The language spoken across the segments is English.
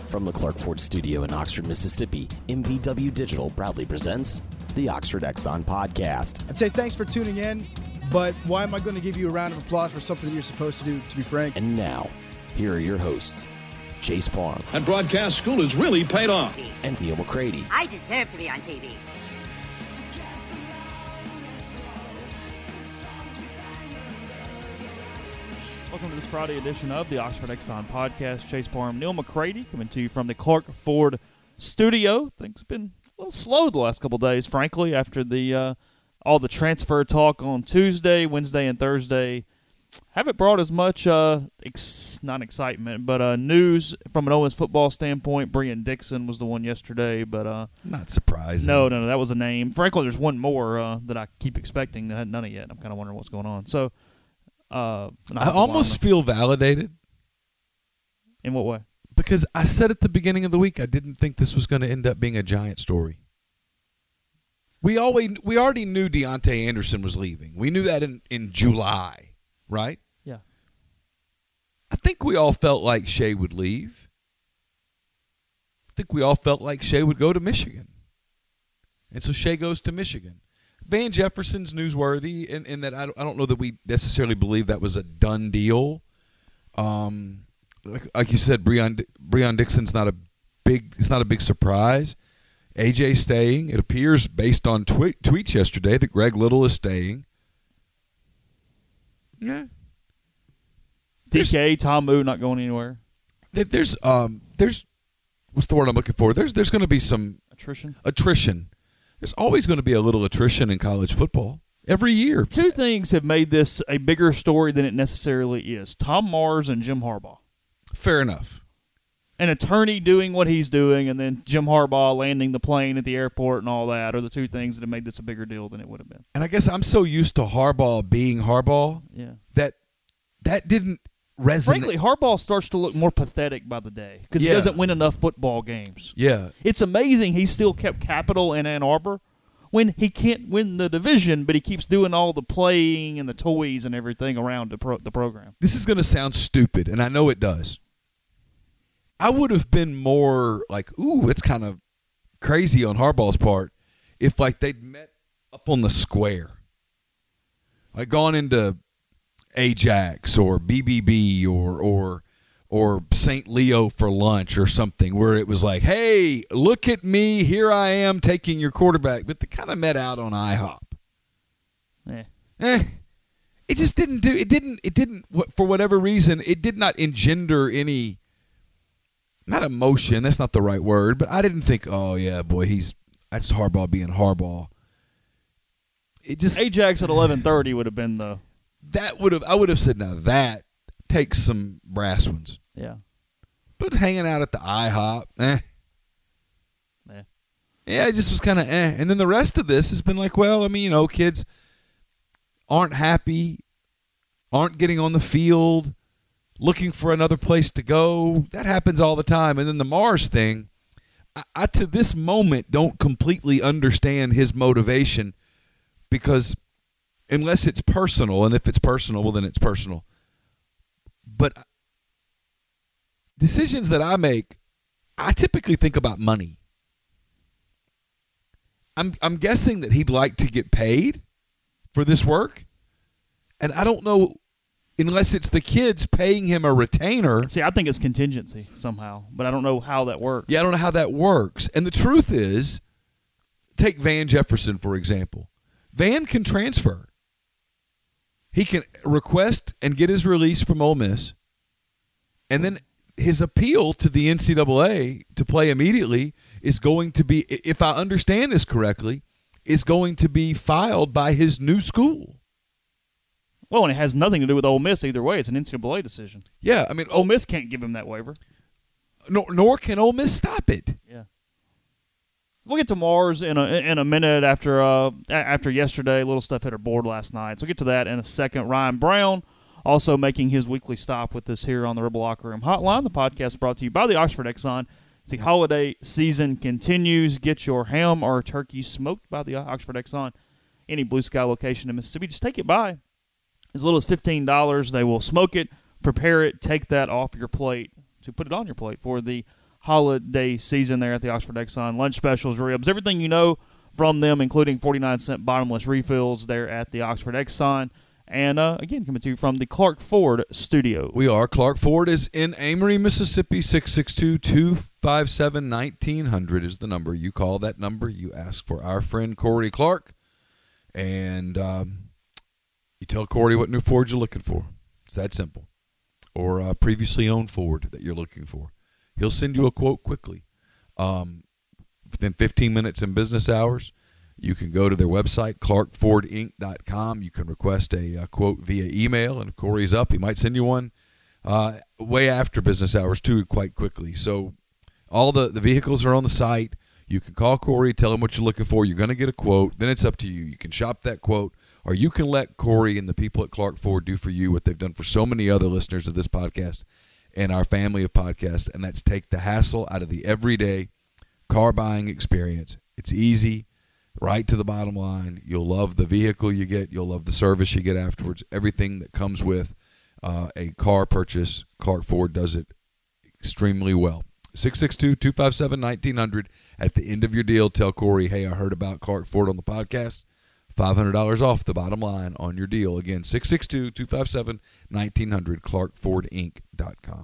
From the Clark Ford Studio in Oxford, Mississippi, MVW Digital proudly presents the Oxford Exxon Podcast. I'd say thanks for tuning in, but why am I going to give you a round of applause for something that you're supposed to do, to be frank? And now, here are your hosts, Chase Parham. And broadcast school has really paid off. And Neil McCready. I deserve to be on TV. Welcome to this Friday edition of the Oxford Exxon Podcast. Chase Parham, Neil McCready coming to you from the Clark Ford Studio. Things have been a little slow the last couple of days, frankly, after the all the transfer talk on Tuesday, Wednesday, and Thursday. Haven't brought as much, not excitement, but news from an Ole Miss football standpoint. Breon Dixon was the one yesterday, but not surprising. No, that was a name. Frankly, there's one more that I keep expecting that hadn't done it yet. I'm kind of wondering what's going on. So, I almost feel validated. In what way? Because I said at the beginning of the week I didn't think this was going to end up being a giant story. We already knew Deontay Anderson was leaving. We knew that in July, right? Yeah. I think we all felt like Shea would leave. I think we all felt like Shea would go to Michigan. And so Shea goes to Michigan. Van Jefferson's newsworthy in that I don't know that we necessarily believe that was a done deal. Like you said, Breon Dixon's not a big surprise. AJ's staying. It appears based on tweets yesterday that Greg Little is staying. Yeah. DK, Tom Moo not going anywhere. There's what's the word I'm looking for? There's going to be some attrition. There's always going to be a little attrition in college football every year. Two things have made this a bigger story than it necessarily is. Tom Mars and Jim Harbaugh. Fair enough. An attorney doing what he's doing and then Jim Harbaugh landing the plane at the airport and all that are the two things that have made this a bigger deal than it would have been. And I guess I'm so used to Harbaugh being Harbaugh that didn't resonate. Frankly, Harbaugh starts to look more pathetic by the day because he doesn't win enough football games. Yeah. It's amazing he still kept Capital in Ann Arbor when he can't win the division, but he keeps doing all the playing and the toys and everything around the program. This is going to sound stupid, and I know it does. I would have been more like, ooh, it's kind of crazy on Harbaugh's part if, like, they'd met up on the square. Like, gone into Ajax or BBB or St. Leo for lunch or something where it was like, hey, look at me, here I am taking your quarterback. But they kind of met out on IHOP. It just didn't do – it didn't for whatever reason, it did not engender any – not emotion, that's not the right word, but I didn't think, oh, yeah, boy, that's Harbaugh being Harbaugh. It just Ajax at 11:30 would have been the – I would have said, now that takes some brass ones. Yeah. But hanging out at the IHOP, Yeah, it just was kind of And then the rest of this has been like, well, I mean, kids aren't happy, aren't getting on the field, looking for another place to go. That happens all the time. And then the Mars thing, I to this moment don't completely understand his motivation because unless it's personal, and if it's personal, well, then it's personal. But decisions that I make, I typically think about money. I'm guessing that he'd like to get paid for this work, and I don't know unless it's the kids paying him a retainer. See, I think it's contingency somehow, but I don't know how that works. Yeah, I don't know how that works. And the truth is, take Van Jefferson, for example. Van can transfer. He can request and get his release from Ole Miss, and then his appeal to the NCAA to play immediately is going to be, if I understand this correctly, is going to be filed by his new school. Well, and it has nothing to do with Ole Miss either way. It's an NCAA decision. Yeah, I mean, Ole Miss can't give him that waiver. Nor can Ole Miss stop it. Yeah. We'll get to Mars in a minute after yesterday. A little stuff hit our board last night. So we'll get to that in a second. Ryan Brown also making his weekly stop with us here on the Rebel Locker Room Hotline. The podcast brought to you by the Oxford Exxon. As the holiday season continues, get your ham or turkey smoked by the Oxford Exxon. Any Blue Sky location in Mississippi, just take it by. As little as $15, they will smoke it, prepare it, take that off your plate to put it on your plate for the holiday season there at the Oxford Exxon. Lunch specials, ribs, everything you know from them, including 49-cent bottomless refills there at the Oxford Exxon. And, again, coming to you from the Clark Ford studio. We are. Clark Ford is in Amory, Mississippi. 662-257-1900 is the number. You call that number. You ask for our friend Corey Clark. And you tell Corey what new Ford you're looking for. It's that simple. Or a previously owned Ford that you're looking for. He'll send you a quote quickly. Within 15 minutes in business hours. You can go to their website, clarkfordinc.com. You can request a quote via email, and if Corey's up, he might send you one way after business hours, too, quite quickly. So all the vehicles are on the site. You can call Corey, tell him what you're looking for. You're going to get a quote. Then it's up to you. You can shop that quote, or you can let Corey and the people at Clark Ford do for you what they've done for so many other listeners of this podcast and our family of podcasts, and that's take the hassle out of the everyday car buying experience. It's easy. Right to the bottom line. You'll love the vehicle you get. You'll love the service you get afterwards. Everything that comes with a car purchase, Clark Ford does it extremely well. 662-257-1900. At the end of your deal, tell Corey, hey, I heard about Clark Ford on the podcast. $500 off the bottom line on your deal. Again, 662-257-1900, clarkfordinc.com.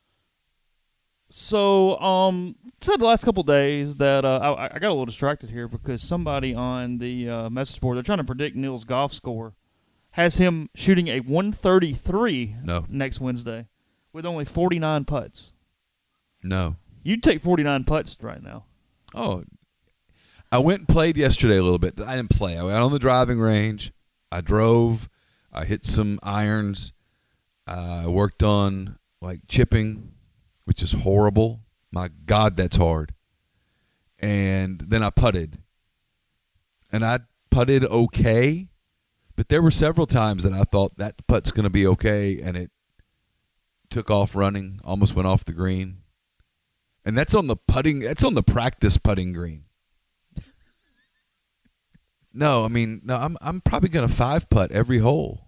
So, said the last couple of days that I got a little distracted here because somebody on the message board, they're trying to predict Neil's golf score, has him shooting a 133 next Wednesday with only 49 putts. No. You'd take 49 putts right now. Oh, I went and played yesterday a little bit. I didn't play. I went on the driving range. I drove. I hit some irons. I worked on, chipping, which is horrible. My God, that's hard. And then I putted. And I putted okay, but there were several times that I thought that putt's going to be okay, and it took off running, almost went off the green. And that's on the practice putting green. No, I'm probably going to 5-putt every hole.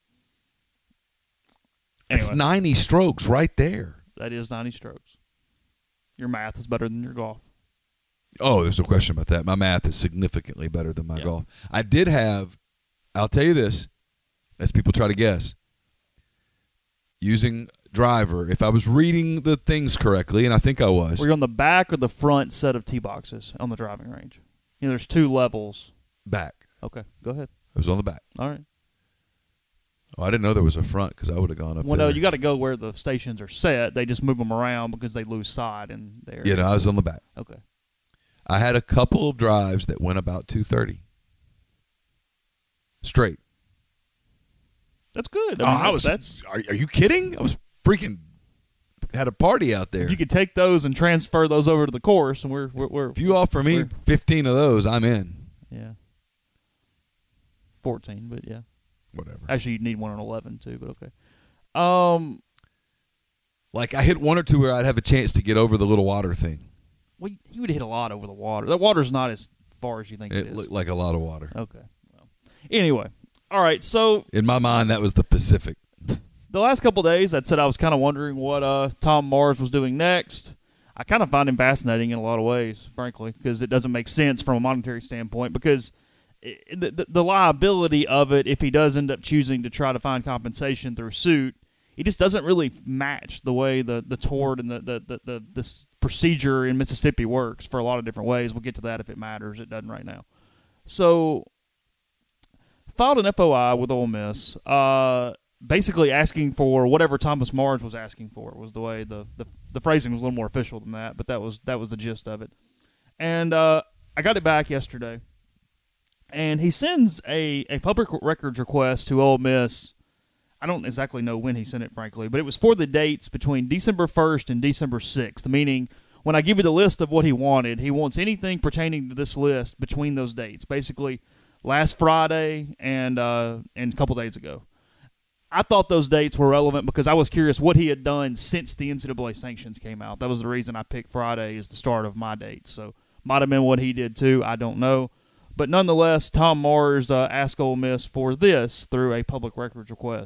That's 90 strokes right there. That is 90 strokes. Your math is better than your golf. Oh, there's no question about that. My math is significantly better than my golf. I did have, I'll tell you this, as people try to guess, using driver, if I was reading the things correctly, and I think I was. Were you on the back or the front set of tee boxes on the driving range? There's two levels. Back. Okay, go ahead. I was on the back. All right. Oh, I didn't know there was a front because I would have gone up there. Well, no, you got to go where the stations are set. They just move them around because they lose side in there. Yeah, no, I was on the back. Okay. I had a couple of drives that went about 230. Straight. That's good. Are you kidding? I was freaking had a party out there. If you could take those and transfer those over to the course, and we're if you offer me 15 of those, I'm in. Yeah. 14, but yeah. Whatever. Actually, you'd need one on 11 too, but okay. I hit one or two where I'd have a chance to get over the little water thing. Well, you would hit a lot over the water. That water's not as far as you think it is. It looked like a lot of water. Okay. Well, anyway, all right. So in my mind, that was the Pacific. The last couple of days, I'd said I was kind of wondering what Tom Mars was doing next. I kind of find him fascinating in a lot of ways, frankly, because it doesn't make sense from a monetary standpoint. Because the liability of it, if he does end up choosing to try to find compensation through suit, it just doesn't really match the way the tort and the procedure in Mississippi works for a lot of different ways. We'll get to that if it matters. It doesn't right now. So, filed an FOI with Ole Miss, basically asking for whatever Thomas Mars was asking for. Was the way the phrasing was a little more official than that, but that was the gist of it. And I got it back yesterday. And he sends a public records request to Ole Miss. I don't exactly know when he sent it, frankly, but it was for the dates between December 1st and December 6th, meaning when I give you the list of what he wants anything pertaining to this list between those dates, basically last Friday and a couple days ago. I thought those dates were relevant because I was curious what he had done since the NCAA sanctions came out. That was the reason I picked Friday as the start of my date. So might have been what he did too. I don't know. But nonetheless, Tom Mars asked Ole Miss for this through a public records request.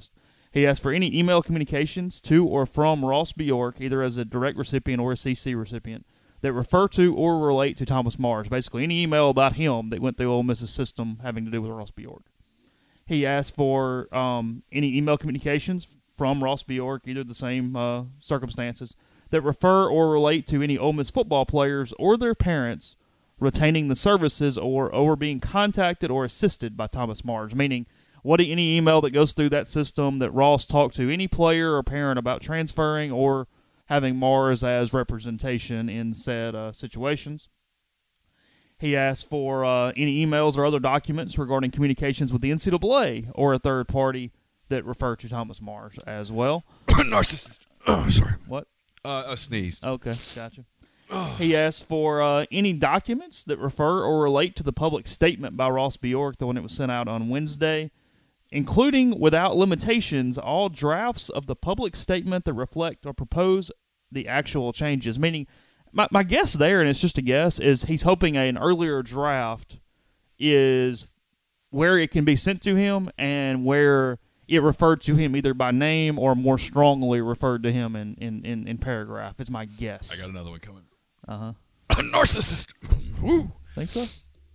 He asked for any email communications to or from Ross Bjork, either as a direct recipient or a CC recipient, that refer to or relate to Thomas Mars. Basically, any email about him that went through Ole Miss's system having to do with Ross Bjork. He asked for any email communications from Ross Bjork, either the same circumstances, that refer or relate to any Ole Miss football players or their parents retaining the services or being contacted or assisted by Thomas Mars, meaning any email that goes through that system that Ross talked to any player or parent about transferring or having Mars as representation in said situations. He asked for any emails or other documents regarding communications with the NCAA or a third party that refer to Thomas Mars as well. Narcissist. Oh, sorry. What? I sneezed. Okay, gotcha. He asked for any documents that refer or relate to the public statement by Ross Bjork, the one that was sent out on Wednesday, including, without limitations, all drafts of the public statement that reflect or propose the actual changes. Meaning, my guess there, and it's just a guess, is he's hoping an earlier draft is where it can be sent to him and where it referred to him either by name or more strongly referred to him in paragraph. It's my guess. I got another one coming. Uh-huh. A narcissist. Woo. Think so?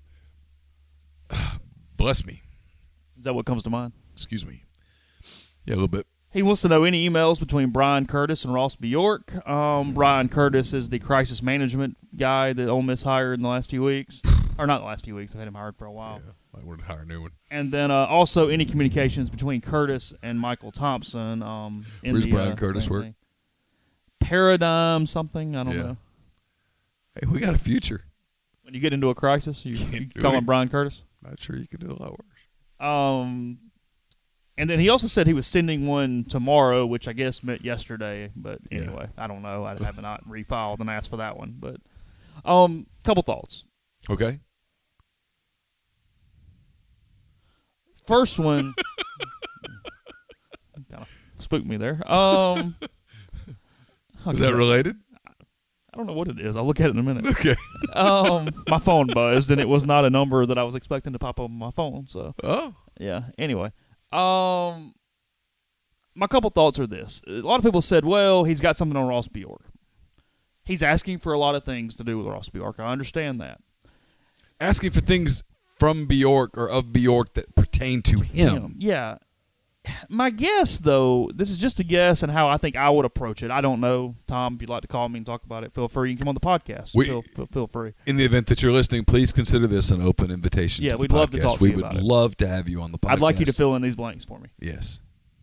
Bless me. Is that what comes to mind? Excuse me. Yeah, a little bit. He wants to know any emails between Brian Curtis and Ross Bjork. Brian Curtis is the crisis management guy that Ole Miss hired in the last few weeks. Or not the last few weeks. I've had him hired for a while. Yeah, I wanted to hire a new one. And then also any communications between Curtis and Michael Thompson. Where's Brian Curtis work? Paradigm something. I don't know. Hey, we got a future. When you get into a crisis, you call him Brian Curtis? Not sure you could do a lot worse. And then he also said he was sending one tomorrow, which I guess meant yesterday. But anyway, I don't know. I have not refiled and asked for that one. But couple thoughts. Okay. First one kind of spooked me there. Is that related? I don't know what it is. I'll look at it in a minute. Okay. My phone buzzed, and it was not a number that I was expecting to pop up on my phone. So, yeah. Anyway, my couple thoughts are this. A lot of people said, well, he's got something on Ross Bjork. He's asking for a lot of things to do with Ross Bjork. I understand that. Asking for things from Bjork or of Bjork that pertain to him. Yeah. My guess, though, this is just a guess and how I think I would approach it. I don't know. Tom, if you'd like to call me and talk about it, feel free. You can come on the podcast. Feel free. In the event that you're listening, please consider this an open invitation. Yeah, to we'd the love podcast. to talk to you We about would it. love to have you on the podcast. I'd like you to fill in these blanks for me. Yes.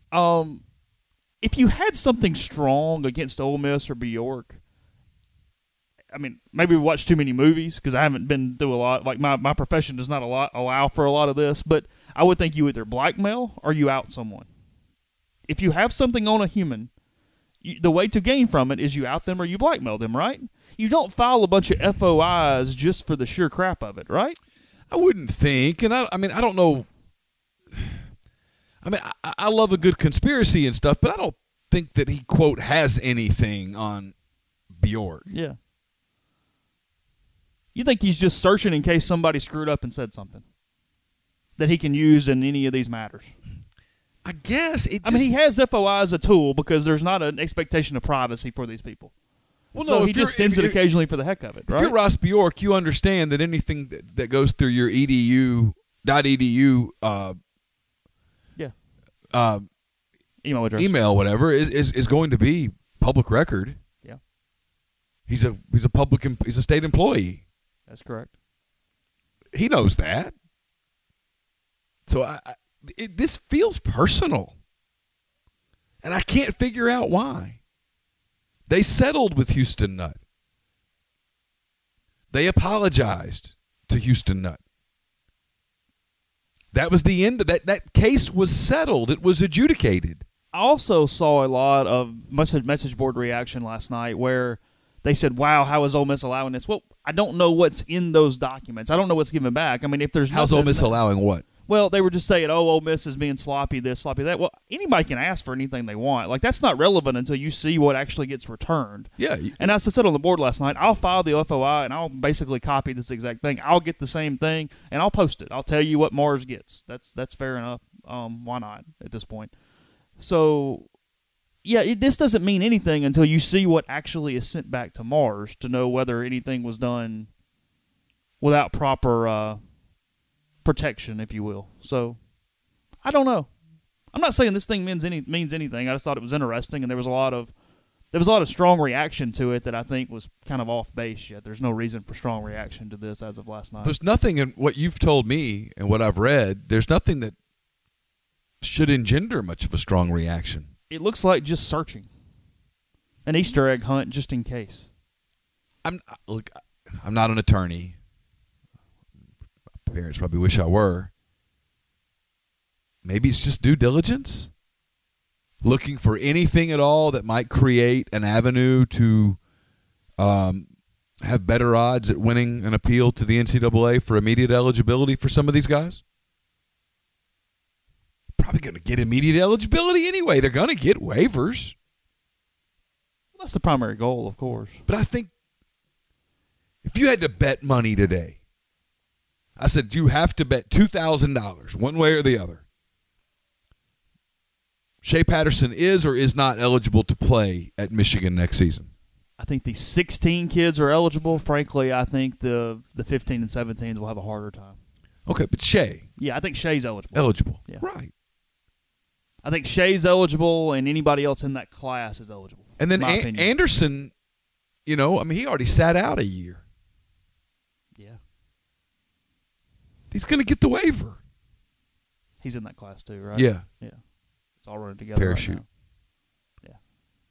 If you had something strong against Ole Miss or Bjork, I mean, maybe we've watched too many movies because I haven't been through a lot. Like, my profession does not allow for a lot of this, but I would think you either blackmail or you out someone. If you have something on a human, the way to gain from it is you out them or you blackmail them, right? You don't file a bunch of FOIs just for the sheer crap of it, right? I wouldn't think, and I don't know. I mean, I love a good conspiracy and stuff, but I don't think that he, quote, has anything on Bjork. Yeah. You think he's just searching in case somebody screwed up and said something that he can use in any of these matters? I guess. He has FOI as a tool because there's not an expectation of privacy for these people. Well, so he just sends it occasionally for the heck of it, right? If you're Ross Bjork, you understand that anything that goes through your .edu email address, whatever, is going to be public record. Yeah. He's a state employee. That's correct. He knows that. So this feels personal. And I can't figure out why. They settled with Houston Nutt. They apologized to Houston Nutt. That was the end of that. That case was settled. It was adjudicated. I also saw a lot of message board reaction last night where they said, wow, how is Ole Miss allowing this? Well, I don't know what's in those documents. I don't know what's given back. I mean, if there's How's Ole Miss allowing what? Well, they were just saying, oh, Ole Miss is being sloppy this, sloppy that. Well, anybody can ask for anything they want. Like, that's not relevant until you see what actually gets returned. Yeah. And as I said on the board last night, I'll file the FOI and I'll basically copy this exact thing. I'll get the same thing and I'll post it. I'll tell you what Mars gets. That's fair enough. Why not at this point? So, yeah, this doesn't mean anything until you see what actually is sent back to Mars to know whether anything was done without proper protection, if you will. So, I don't know. I'm not saying this thing means anything. I just thought it was interesting, and there was a lot of strong reaction to it that I think was kind of off base yet. There's no reason for strong reaction to this as of last night. There's nothing in what you've told me and what I've read. There's nothing that should engender much of a strong reaction. It looks like just searching. An Easter egg hunt just in case. I'm not an attorney. My parents probably wish I were. Maybe it's just due diligence. Looking for anything at all that might create an avenue to have better odds at winning an appeal to the NCAA for immediate eligibility for some of these guys. Probably going to get immediate eligibility anyway. They're going to get waivers. That's the primary goal, of course. But I think if you had to bet money today, I said you have to bet $2,000 one way or the other. Shea Patterson is or is not eligible to play at Michigan next season. I think the 16 kids are eligible. Frankly, I think the 15 and 17s will have a harder time. Okay, but Shea. Yeah, I think Shea's eligible. Eligible. Yeah. Right. I think Shea's eligible, and anybody else in that class is eligible. And then Anderson, he already sat out a year. Yeah. He's going to get the waiver. He's in that class too, right? Yeah. Yeah. It's all running together. Parachute. Right now. Yeah.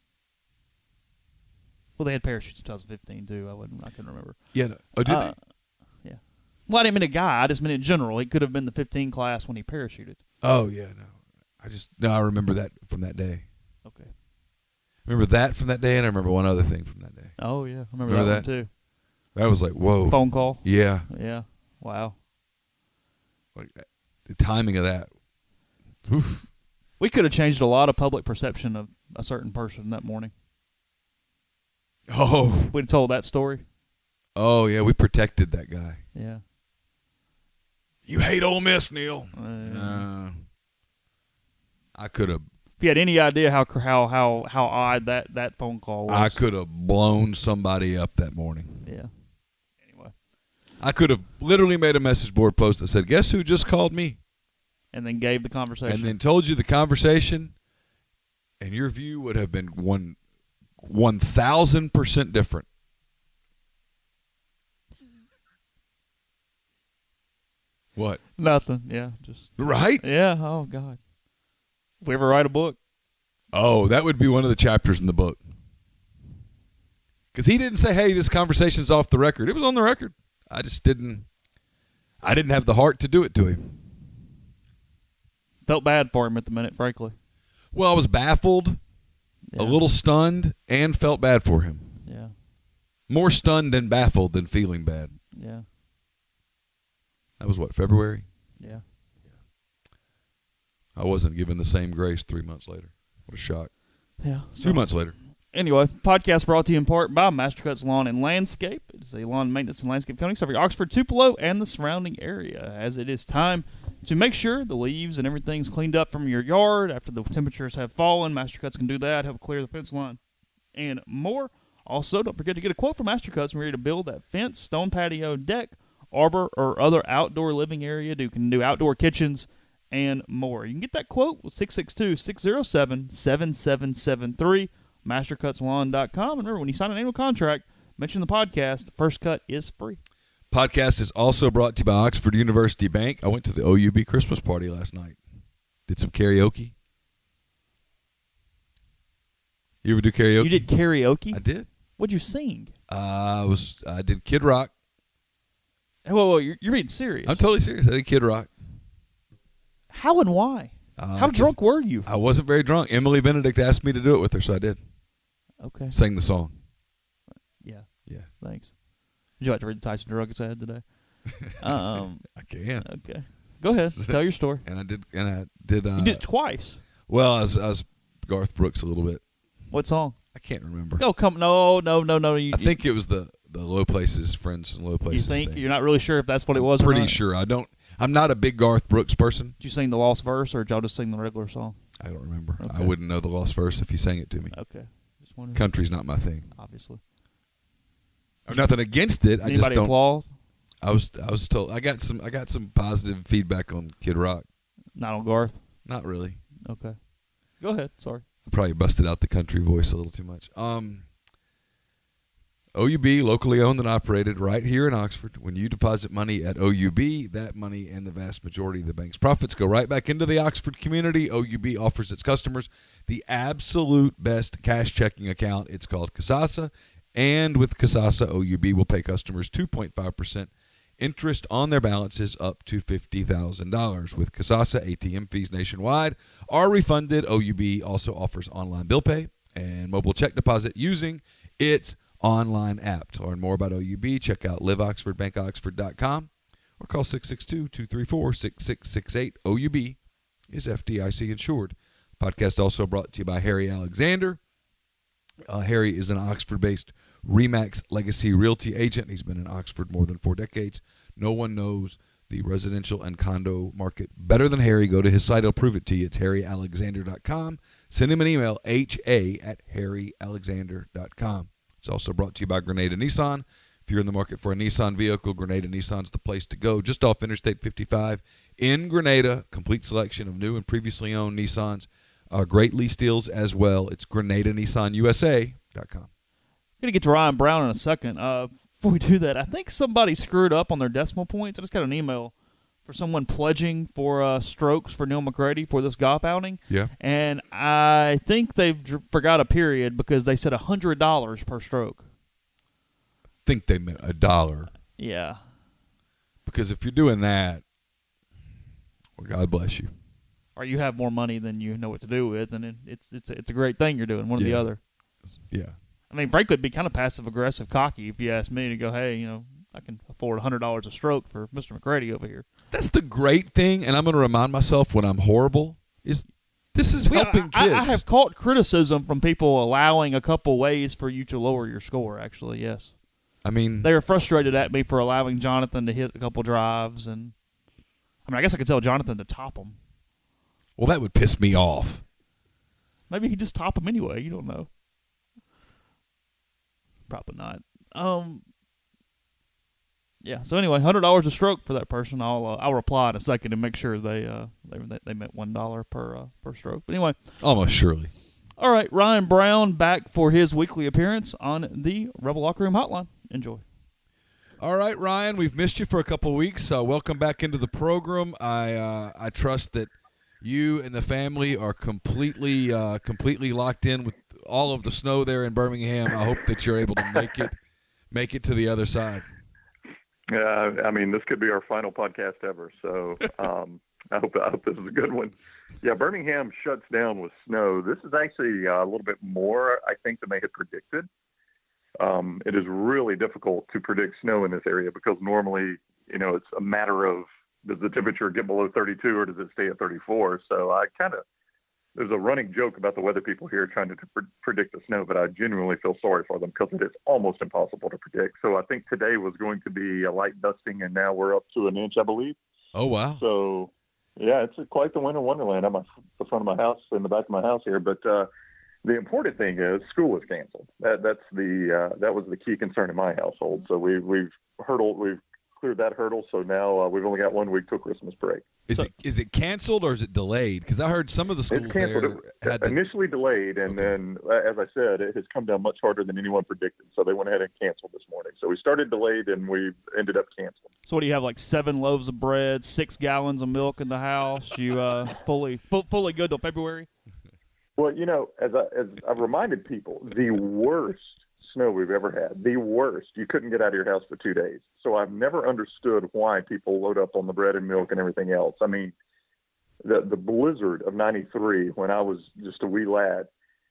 Well, they had parachutes in 2015 too. I couldn't remember. Yeah. No. Oh, did they? Yeah. Well, I didn't mean a guy. I just meant in general. It could have been the 15 class when he parachuted. Oh, yeah. No. I remember that from that day. Okay. I remember that from that day, and I remember one other thing from that day. Oh, yeah. I remember that one too. That was like, whoa. Phone call? Yeah. Yeah. Wow. Like the timing of that. Oof. We could have changed a lot of public perception of a certain person that morning. Oh. We'd have told that story. Oh, yeah. We protected that guy. Yeah. You hate Ole Miss, Neil. I could have. If you had any idea how odd that phone call was. I could have blown somebody up that morning. Yeah. Anyway. I could have literally made a message board post that said, guess who just called me? And then gave the conversation. And then told you the conversation, and your view would have been 1,000% different. What? Nothing. Yeah. Just. Right? Yeah. Oh, God. If we ever write a book. Oh, that would be one of the chapters in the book. Because he didn't say, hey, this conversation's off the record. It was on the record. I didn't have the heart to do it to him. Felt bad for him at the minute, frankly. Well, I was baffled, a little stunned, and felt bad for him. Yeah. More stunned and baffled than feeling bad. Yeah. That was what, February? Yeah. I wasn't given the same grace 3 months later. What a shock. Yeah. 2 months later. Anyway, podcast brought to you in part by Mastercuts Lawn and Landscape. It's a lawn maintenance and landscape company serving Oxford, Tupelo, and the surrounding area. As it is time to make sure the leaves and everything's cleaned up from your yard after the temperatures have fallen, Mastercuts can do that, help clear the fence line, and more. Also, don't forget to get a quote from Mastercuts when you're ready to build that fence, stone patio, deck, arbor, or other outdoor living area. You can do outdoor kitchens and more. You can get that quote with 662-607-7773, mastercutslawn.com. And remember, when you sign an annual contract, mention the podcast. The first cut is free. Podcast is also brought to you by Oxford University Bank. I went to the OUB Christmas party last night. Did some karaoke. You ever do karaoke? You did karaoke? I did. What'd you sing? I did Kid Rock. Whoa, you're being serious. I'm totally serious. I did Kid Rock. How and why? How drunk were you? I wasn't very drunk. Emily Benedict asked me to do it with her, so I did. Okay. Sang the song. Yeah. Yeah. Thanks. Would you like to read the Tyson Druggets ad today? I can. Okay. Go ahead. Tell your story. And I did. You did it twice. Well, I was Garth Brooks a little bit. What song? I can't remember. Oh, come. No. I think it was the Low Places, Friends and Low Places. You think? Thing. You're not really sure if that's what it was or not? Pretty sure. I'm not a big Garth Brooks person. Did you sing the lost verse, or did y'all just sing the regular song? I don't remember. Okay. I wouldn't know the lost verse if you sang it to me. Okay. Just wondering. Country's not my thing. Obviously. Nothing against it. I Anybody just don't. applaud? I was told. I got some positive feedback on Kid Rock. Not on Garth? Not really. Okay. Go ahead. Sorry. I probably busted out the country voice a little too much. OUB, locally owned and operated right here in Oxford. When you deposit money at OUB, that money and the vast majority of the bank's profits go right back into the Oxford community. OUB offers its customers the absolute best cash checking account. It's called Kasasa. And with Kasasa, OUB will pay customers 2.5% interest on their balances up to $50,000. With Kasasa, ATM fees nationwide are refunded. OUB also offers online bill pay and mobile check deposit using its online app. To learn more about OUB, check out liveoxfordbankoxford.com or call 662-234-6668. OUB is FDIC insured. Podcast also brought to you by Harry Alexander. Harry is an Oxford-based RE/MAX Legacy Realty agent. He's been in Oxford more than 4 decades. No one knows the residential and condo market better than Harry. Go to his site. He'll prove it to you. It's harryalexander.com. Send him an email, ha@harryalexander.com. It's also brought to you by Grenada Nissan. If you're in the market for a Nissan vehicle, Grenada Nissan's the place to go. Just off Interstate 55 in Grenada. Complete selection of new and previously owned Nissans. Great lease deals as well. It's GrenadaNissanUSA.com. I'm going to get to Ryan Brown in a second. Before we do that, I think somebody screwed up on their decimal points. I just got an email for someone pledging for strokes for Neil McCready for this golf outing. Yeah. And I think they've forgot a period because they said $100 per stroke. I think they meant $1. Yeah. Because if you're doing that, well, God bless you. Or you have more money than you know what to do with, and it's a great thing you're doing, one or the other. Yeah. I mean, frankly, it'd be kind of passive-aggressive cocky if you asked me to go, hey, I can afford $100 a stroke for Mr. McCready over here. That's the great thing, and I'm going to remind myself when I'm horrible, is this is helping kids. I have caught criticism from people allowing a couple ways for you to lower your score, actually, yes. I mean, they were frustrated at me for allowing Jonathan to hit a couple drives, and I guess I could tell Jonathan to top them. Well, that would piss me off. Maybe he just top them anyway. You don't know. Probably not. Yeah. So anyway, $100 a stroke for that person. I'll reply in a second and make sure they meant $1 per stroke. But anyway, almost surely. All right, Ryan Brown back for his weekly appearance on the Rebel Locker Room Hotline. Enjoy. All right, Ryan, we've missed you for a couple of weeks. Welcome back into the program. I trust that you and the family are completely locked in with all of the snow there in Birmingham. I hope that you're able to make it to the other side. Yeah, I mean, this could be our final podcast ever. So I hope this is a good one. Yeah, Birmingham shuts down with snow. This is actually a little bit more, I think, than they had predicted. It is really difficult to predict snow in this area because normally, it's a matter of, does the temperature get below 32 or does it stay at 34? So there's a running joke about the weather people here trying to predict the snow, but I genuinely feel sorry for them because it is almost impossible to predict. So I think today was going to be a light dusting, and now we're up to an inch, I believe. Oh, wow. So, yeah, it's quite the winter wonderland. I'm at the front of my house, in the back of my house here. But the important thing is school is canceled. That was the key concern in my household. So we've cleared that hurdle. So now we've only got 1 week till Christmas break. Is it canceled or is it delayed? Because I heard some of the schools there had initially delayed, and then, as I said, it has come down much harder than anyone predicted. So they went ahead and canceled this morning. So we started delayed, and we ended up canceling. So what do you have, like 7 loaves of bread, 6 gallons of milk in the house? You fully good till February? Well, as I've reminded people, the worst snow we've ever had, the worst. You couldn't get out of your house for 2 days. So I've never understood why people load up on the bread and milk and everything else. I mean, the blizzard of 93 when I was just a wee lad,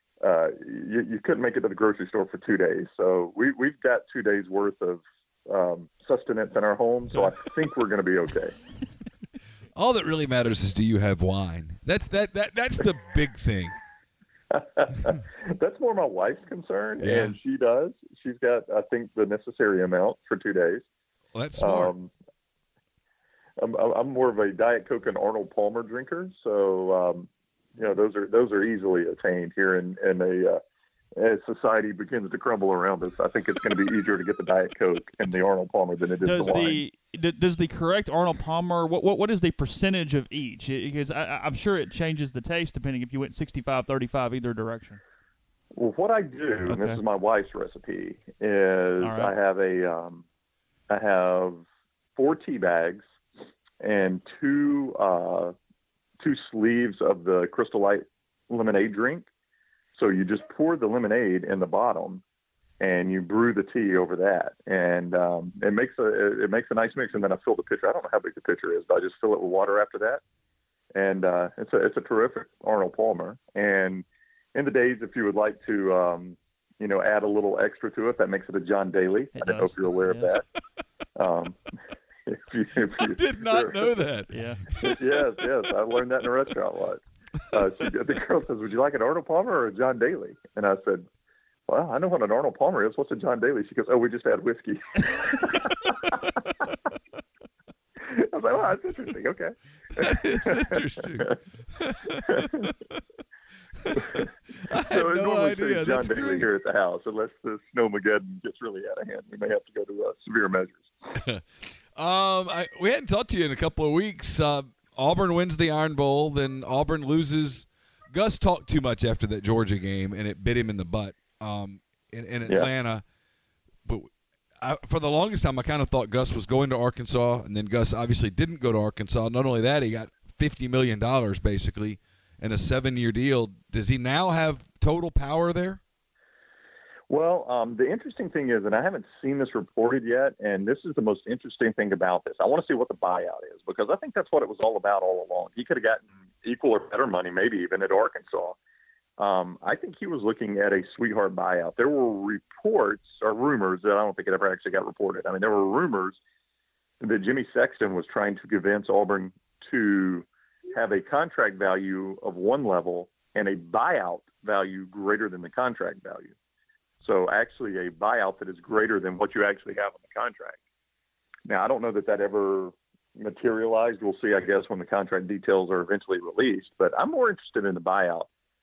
you couldn't make it to the grocery store for 2 days. So we've got 2 days worth of sustenance in our home. So I think we're going to be okay. All that really matters is, do you have wine? That's the big thing. That's more my wife's concern, yeah. And she does. She's got, I think, the necessary amount for 2 days. Well, that's smart. I'm more of a Diet Coke and Arnold Palmer drinker, so those are easily attained here in as society begins to crumble around us. I think it's going to be easier to get the Diet Coke and the Arnold Palmer than it is the wine. Does the correct Arnold Palmer, what is the percentage of each? Because I'm sure it changes the taste depending if you went 65-35 either direction. Well, what I do, and this is my wife's recipe, is right. I have 4 tea bags and two sleeves of the Crystal Light lemonade drink. So you just pour the lemonade in the bottom, and you brew the tea over that, and it makes a nice mix. And then I fill the pitcher. I don't know how big the pitcher is, but I just fill it with water after that, and it's a terrific Arnold Palmer. And in the days, if you would like to, add a little extra to it, that makes it a John Daly. I don't know if you're aware of that. I did not know that. Yeah. Yes. I learned that in a restaurant once. The girl says, "Would you like an Arnold Palmer or a John Daly?" And I said, "Well, I know what an Arnold Palmer is. What's a John Daly?" She goes, "Oh, we just add whiskey." I was like, "Oh, that's interesting. Okay." That is interesting. I had no idea. John That's Daly great. here at the house, unless the snowmageddon gets really out of hand. We may have to go to severe measures. We hadn't talked to you in a couple of weeks. Auburn wins the Iron Bowl, then Auburn loses. Gus talked too much after that Georgia game, and it bit him in the butt in Atlanta. But for the longest time, I kind of thought Gus was going to Arkansas, and then Gus obviously didn't go to Arkansas. Not only that, he got $50 million basically in a 7-year deal. Does he now have total power there? Well, the interesting thing is, and I haven't seen this reported yet, and this is the most interesting thing about this. I want to see what the buyout is, because I think that's what it was all about all along. He could have gotten equal or better money, maybe even at Arkansas. I think he was looking at a sweetheart buyout. There were reports or rumors that I don't think it ever actually got reported. I mean, there were rumors that Jimmy Sexton was trying to convince Auburn to have a contract value of one level and a buyout value greater than the contract value. So actually a buyout that is greater than what you actually have on the contract. Now, I don't know that ever materialized. We'll see, I guess, when the contract details are eventually released. But I'm more interested in the buyout.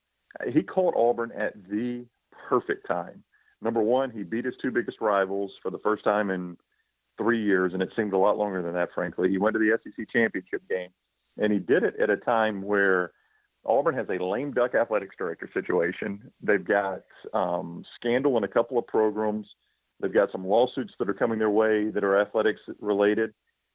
He called Auburn at the perfect time. Number one, he beat his 2 biggest rivals for the first time in 3 years, and it seemed a lot longer than that, frankly. He went to the SEC championship game, and he did it at a time where Auburn has a lame duck athletics director situation. They've got scandal in a couple of programs. They've got some lawsuits that are coming their way that are athletics related.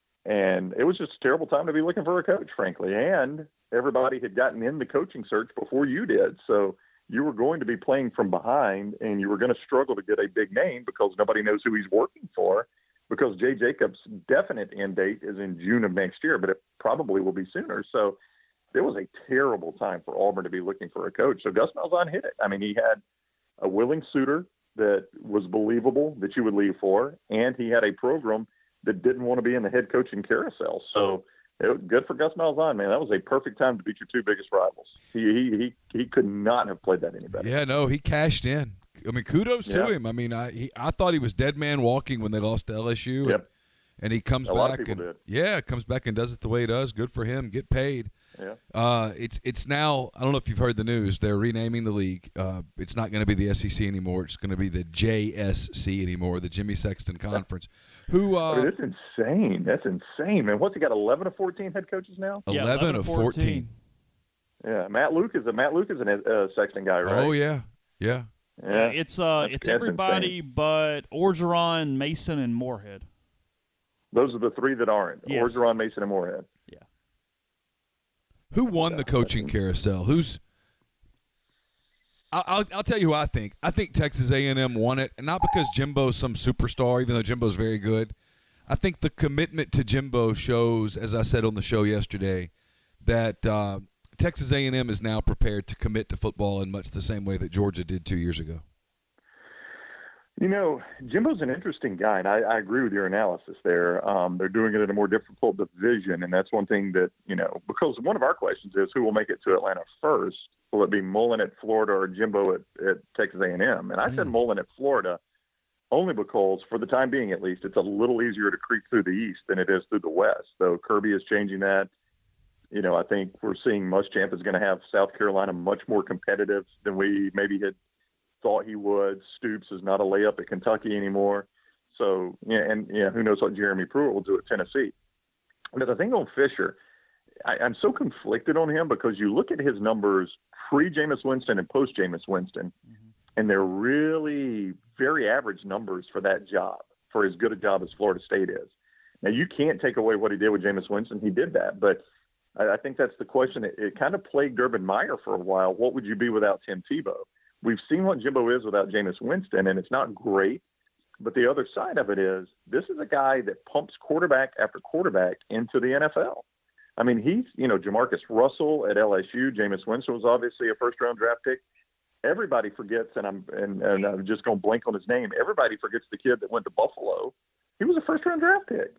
And it was just a terrible time to be looking for a coach, frankly. And everybody had gotten in the coaching search before you did. So you were going to be playing from behind, and you were going to struggle to get a big name because nobody knows who he's working for, because Jay Jacobs' definite end date is in June of next year, but it probably will be sooner. So it was a terrible time for Auburn to be looking for a coach. So Gus Malzahn hit it. I mean, he had a willing suitor that was believable that you would leave for, and he had a program that didn't want to be in the head coaching carousel. So it was good for Gus Malzahn, man. That was a perfect time to beat your 2 biggest rivals. He could not have played that any better. Yeah, no, he cashed in. I mean, kudos to him. I mean, I thought he was dead man walking when they lost to LSU. Yep. And he comes back. Lot of people did. Comes back and does it the way he does. Good for him. Get paid. Yeah. It's now, I don't know if you've heard the news, they're renaming the league. It's not going to be the SEC anymore. It's going to be the JSC anymore, the Jimmy Sexton Conference. Who? That's insane. That's insane, man. What's he got? 11 of 14 head coaches now. 11 of 14. Yeah, Matt Luke is a Sexton guy, right? Oh yeah. It's everybody insane. but Orgeron, Mason, and Moorhead. Those are the 3 that aren't. Yes. Orgeron, Mason, and Moorhead. Yeah. Who won the coaching carousel? I'll tell you who I think. I think Texas A&M won it, and not because Jimbo's some superstar, even though Jimbo's very good. I think the commitment to Jimbo shows, as I said on the show yesterday, that Texas A&M is now prepared to commit to football in much the same way that Georgia did 2 years ago. You know, Jimbo's an interesting guy, and I agree with your analysis there. They're doing it in a more difficult division, and that's one thing that, because one of our questions is who will make it to Atlanta first. Will it be Mullen at Florida or Jimbo at Texas A&M? And I said Mullen at Florida only because, for the time being at least, it's a little easier to creep through the East than it is through the West. So Kirby is changing that. I think we're seeing Muschamp is going to have South Carolina much more competitive than we maybe had thought he would. Stoops is not a layup at Kentucky anymore. So, who knows what Jeremy Pruitt will do at Tennessee. But the thing on Fisher, I'm so conflicted on him because you look at his numbers pre-Jameis Winston and post-Jameis Winston, and they're really very average numbers for that job, for as good a job as Florida State is. Now, you can't take away what he did with Jameis Winston. He did that, but I think that's the question. It kind of plagued Urban Meyer for a while. What would you be without Tim Tebow? We've seen what Jimbo is without Jameis Winston, and it's not great. But the other side of it is this is a guy that pumps quarterback after quarterback into the NFL. I mean, he's, Jamarcus Russell at LSU. Jameis Winston was obviously a first-round draft pick. Everybody forgets, and I'm just going to blank on his name. Everybody forgets the kid that went to Buffalo. He was a first-round draft pick.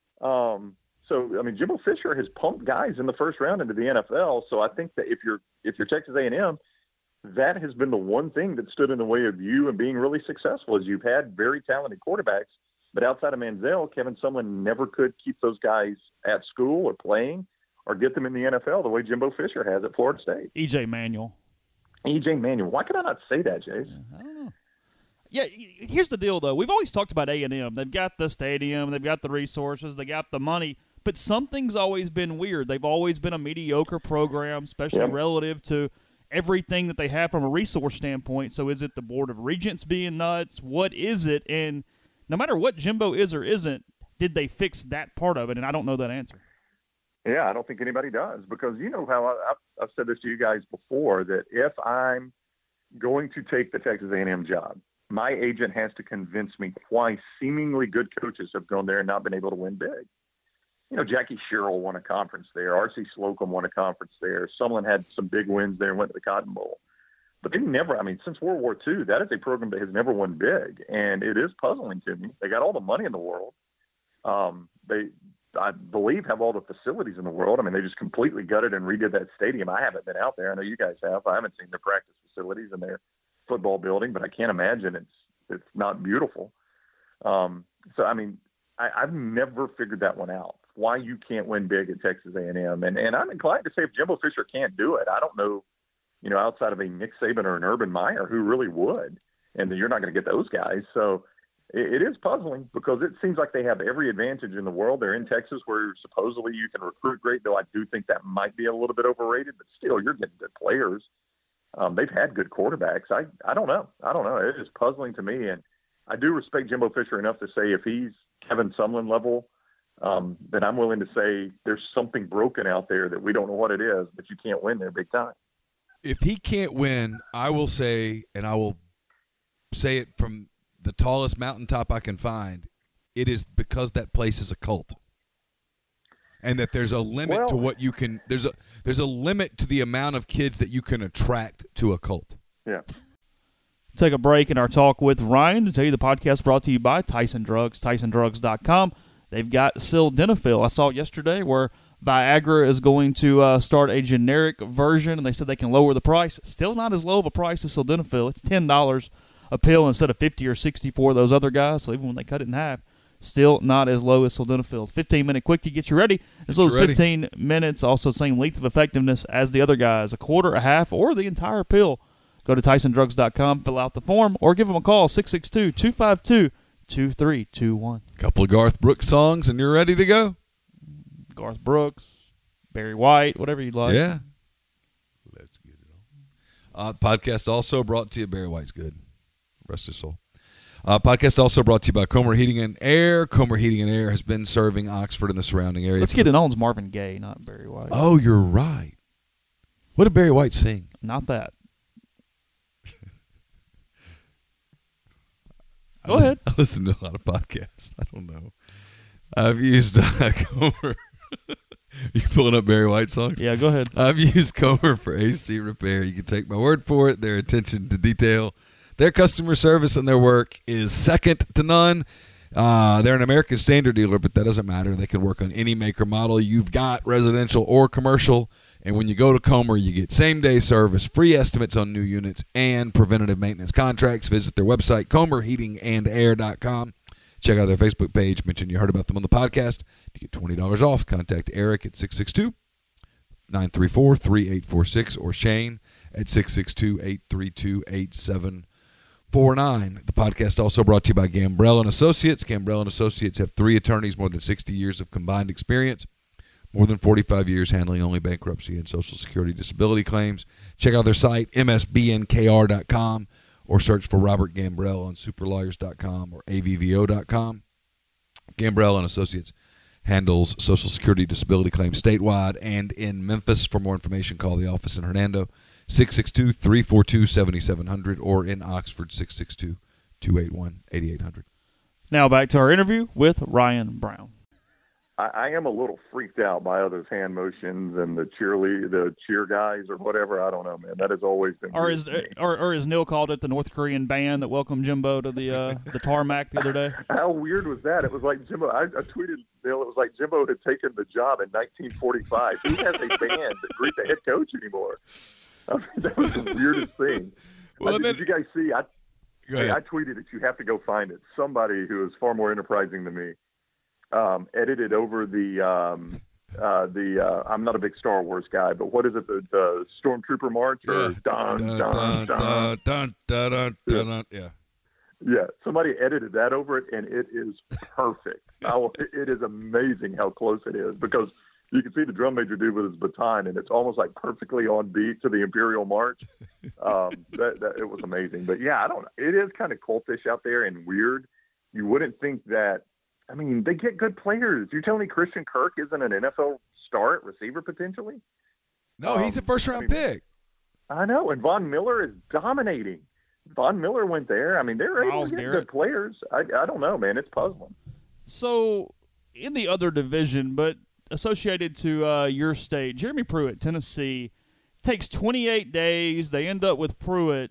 Jimbo Fisher has pumped guys in the first round into the NFL. So I think that if you're Texas A&M, that has been the one thing that stood in the way of you and being really successful is you've had very talented quarterbacks, but outside of Manziel, Kevin Sumlin never could keep those guys at school or playing or get them in the NFL the way Jimbo Fisher has at Florida State. E.J. Manuel. Why could I not say that, Jace? I don't know. Yeah, here's the deal, though. We've always talked about A&M. They've got the stadium. They've got the resources. They got the money. But something's always been weird. They've always been a mediocre program, especially relative to everything that they have from a resource standpoint. So is it the Board of Regents being nuts? What is it? And no matter what Jimbo is or isn't, did they fix that part of it? And I don't know that answer. Yeah, I don't think anybody does because you know how I've said this to you guys before that if I'm going to take the Texas A&M job, my agent has to convince me why seemingly good coaches have gone there and not been able to win big. Jackie Sherrill won a conference there. R.C. Slocum won a conference there. Sumlin had some big wins there and went to the Cotton Bowl. But they never, since World War II, that is a program that has never won big. And it is puzzling to me. They got all the money in the world. They, I believe, have all the facilities in the world. They just completely gutted and redid that stadium. I haven't been out there. I know you guys have. I haven't seen their practice facilities and their football building, but I can't imagine it's not beautiful. I've never figured that one out. Why you can't win big at Texas A&M. And I'm inclined to say if Jimbo Fisher can't do it, I don't know, outside of a Nick Saban or an Urban Meyer who really would. And you're not going to get those guys. So it is puzzling because it seems like they have every advantage in the world. They're in Texas where supposedly you can recruit great, though I do think that might be a little bit overrated. But still, you're getting good players. They've had good quarterbacks. I don't know. It is puzzling to me. And I do respect Jimbo Fisher enough to say if he's Kevin Sumlin level, then I'm willing to say there's something broken out there that we don't know what it is, but you can't win there big time. If he can't win, I will say, and I will say it from the tallest mountaintop I can find, it is because that place is a cult. And that there's a limit to what you can – there's a limit to the amount of kids that you can attract to a cult. Yeah. Take a break in our talk with Ryan to tell you the podcast brought to you by Tyson Drugs, TysonDrugs.com. They've got sildenafil. I saw it yesterday where Viagra is going to start a generic version, and they said they can lower the price. Still not as low of a price as sildenafil. It's $10 a pill instead of $50 or $60 for those other guys. So even when they cut it in half, still not as low as sildenafil. 15-minute quickie gets you ready. As low as 15 minutes, also same length of effectiveness as the other guys, a quarter, a half, or the entire pill. Go to TysonDrugs.com, fill out the form, or give them a call, 662-252-2321. Couple of Garth Brooks songs, and you're ready to go. Garth Brooks, Barry White, whatever you'd like. Yeah. Let's get it on. Podcast also brought to you. Barry White's good. Rest his soul. Podcast also brought to you by Comer Heating and Air. Comer Heating and Air has been serving Oxford and the surrounding area. Let's get it on. It's Marvin Gaye, not Barry White. Oh, you're right. What did Barry White sing? Not that. Go ahead. I listen to a lot of podcasts. I don't know. I've used Comer. You pulling up Barry White songs? Yeah, go ahead. I've used Comer for AC repair. You can take my word for it. Their attention to detail, their customer service, and their work is second to none. They're an American Standard dealer, but that doesn't matter. They can work on any make or model you've got, residential or commercial. And when you go to Comer, you get same-day service, free estimates on new units, and preventative maintenance contracts. Visit their website, ComerHeatingandAir.com. Check out their Facebook page. Mention you heard about them on the podcast. To get $20 off, contact Eric at 934-3846, or Shane at 662-832-8749. The podcast also brought to you by Gambrell & Associates. Gambrell & Associates have 3 attorneys, more than 60 years of combined experience, more than 45 years handling only bankruptcy and Social Security disability claims. Check out their site, msbnkr.com, or search for Robert Gambrell on superlawyers.com or avvo.com. Gambrell & Associates handles Social Security disability claims statewide and in Memphis. For more information, call the office in Hernando, 662-342-7700, or in Oxford, 662-281-8800. Now back to our interview with Ryan Brown. I am a little freaked out by others' hand motions and the cheer guys or whatever. I don't know, man. That has always been. Or as Neil called it, the North Korean band that welcomed Jimbo to the tarmac the other day. How weird was that? It was like Jimbo. I tweeted, Neil. It was like Jimbo had taken the job in 1945. Who has a band that greet the head coach anymore? I mean, that was the weirdest thing. Well, did you guys see? I tweeted it. You have to go find it. Somebody who is far more enterprising than me edited over the I'm not a big Star Wars guy, but what is it, the Stormtrooper March or yeah, somebody edited that over it, and it is perfect. It is amazing how close it is, because you can see the drum major dude with his baton, and it's almost like perfectly on beat to the Imperial March. It was amazing. But yeah, I don't know. It is kind of cultish out there and weird. You wouldn't think that. I mean, they get good players. You're telling me Christian Kirk isn't an NFL star at receiver potentially? No, he's a first-round pick. I know, and Von Miller is dominating. Von Miller went there. I mean, they're able to get good players. I don't know, man. It's puzzling. So, in the other division, but associated to your state, Jeremy Pruitt, Tennessee, takes 28 days. They end up with Pruitt.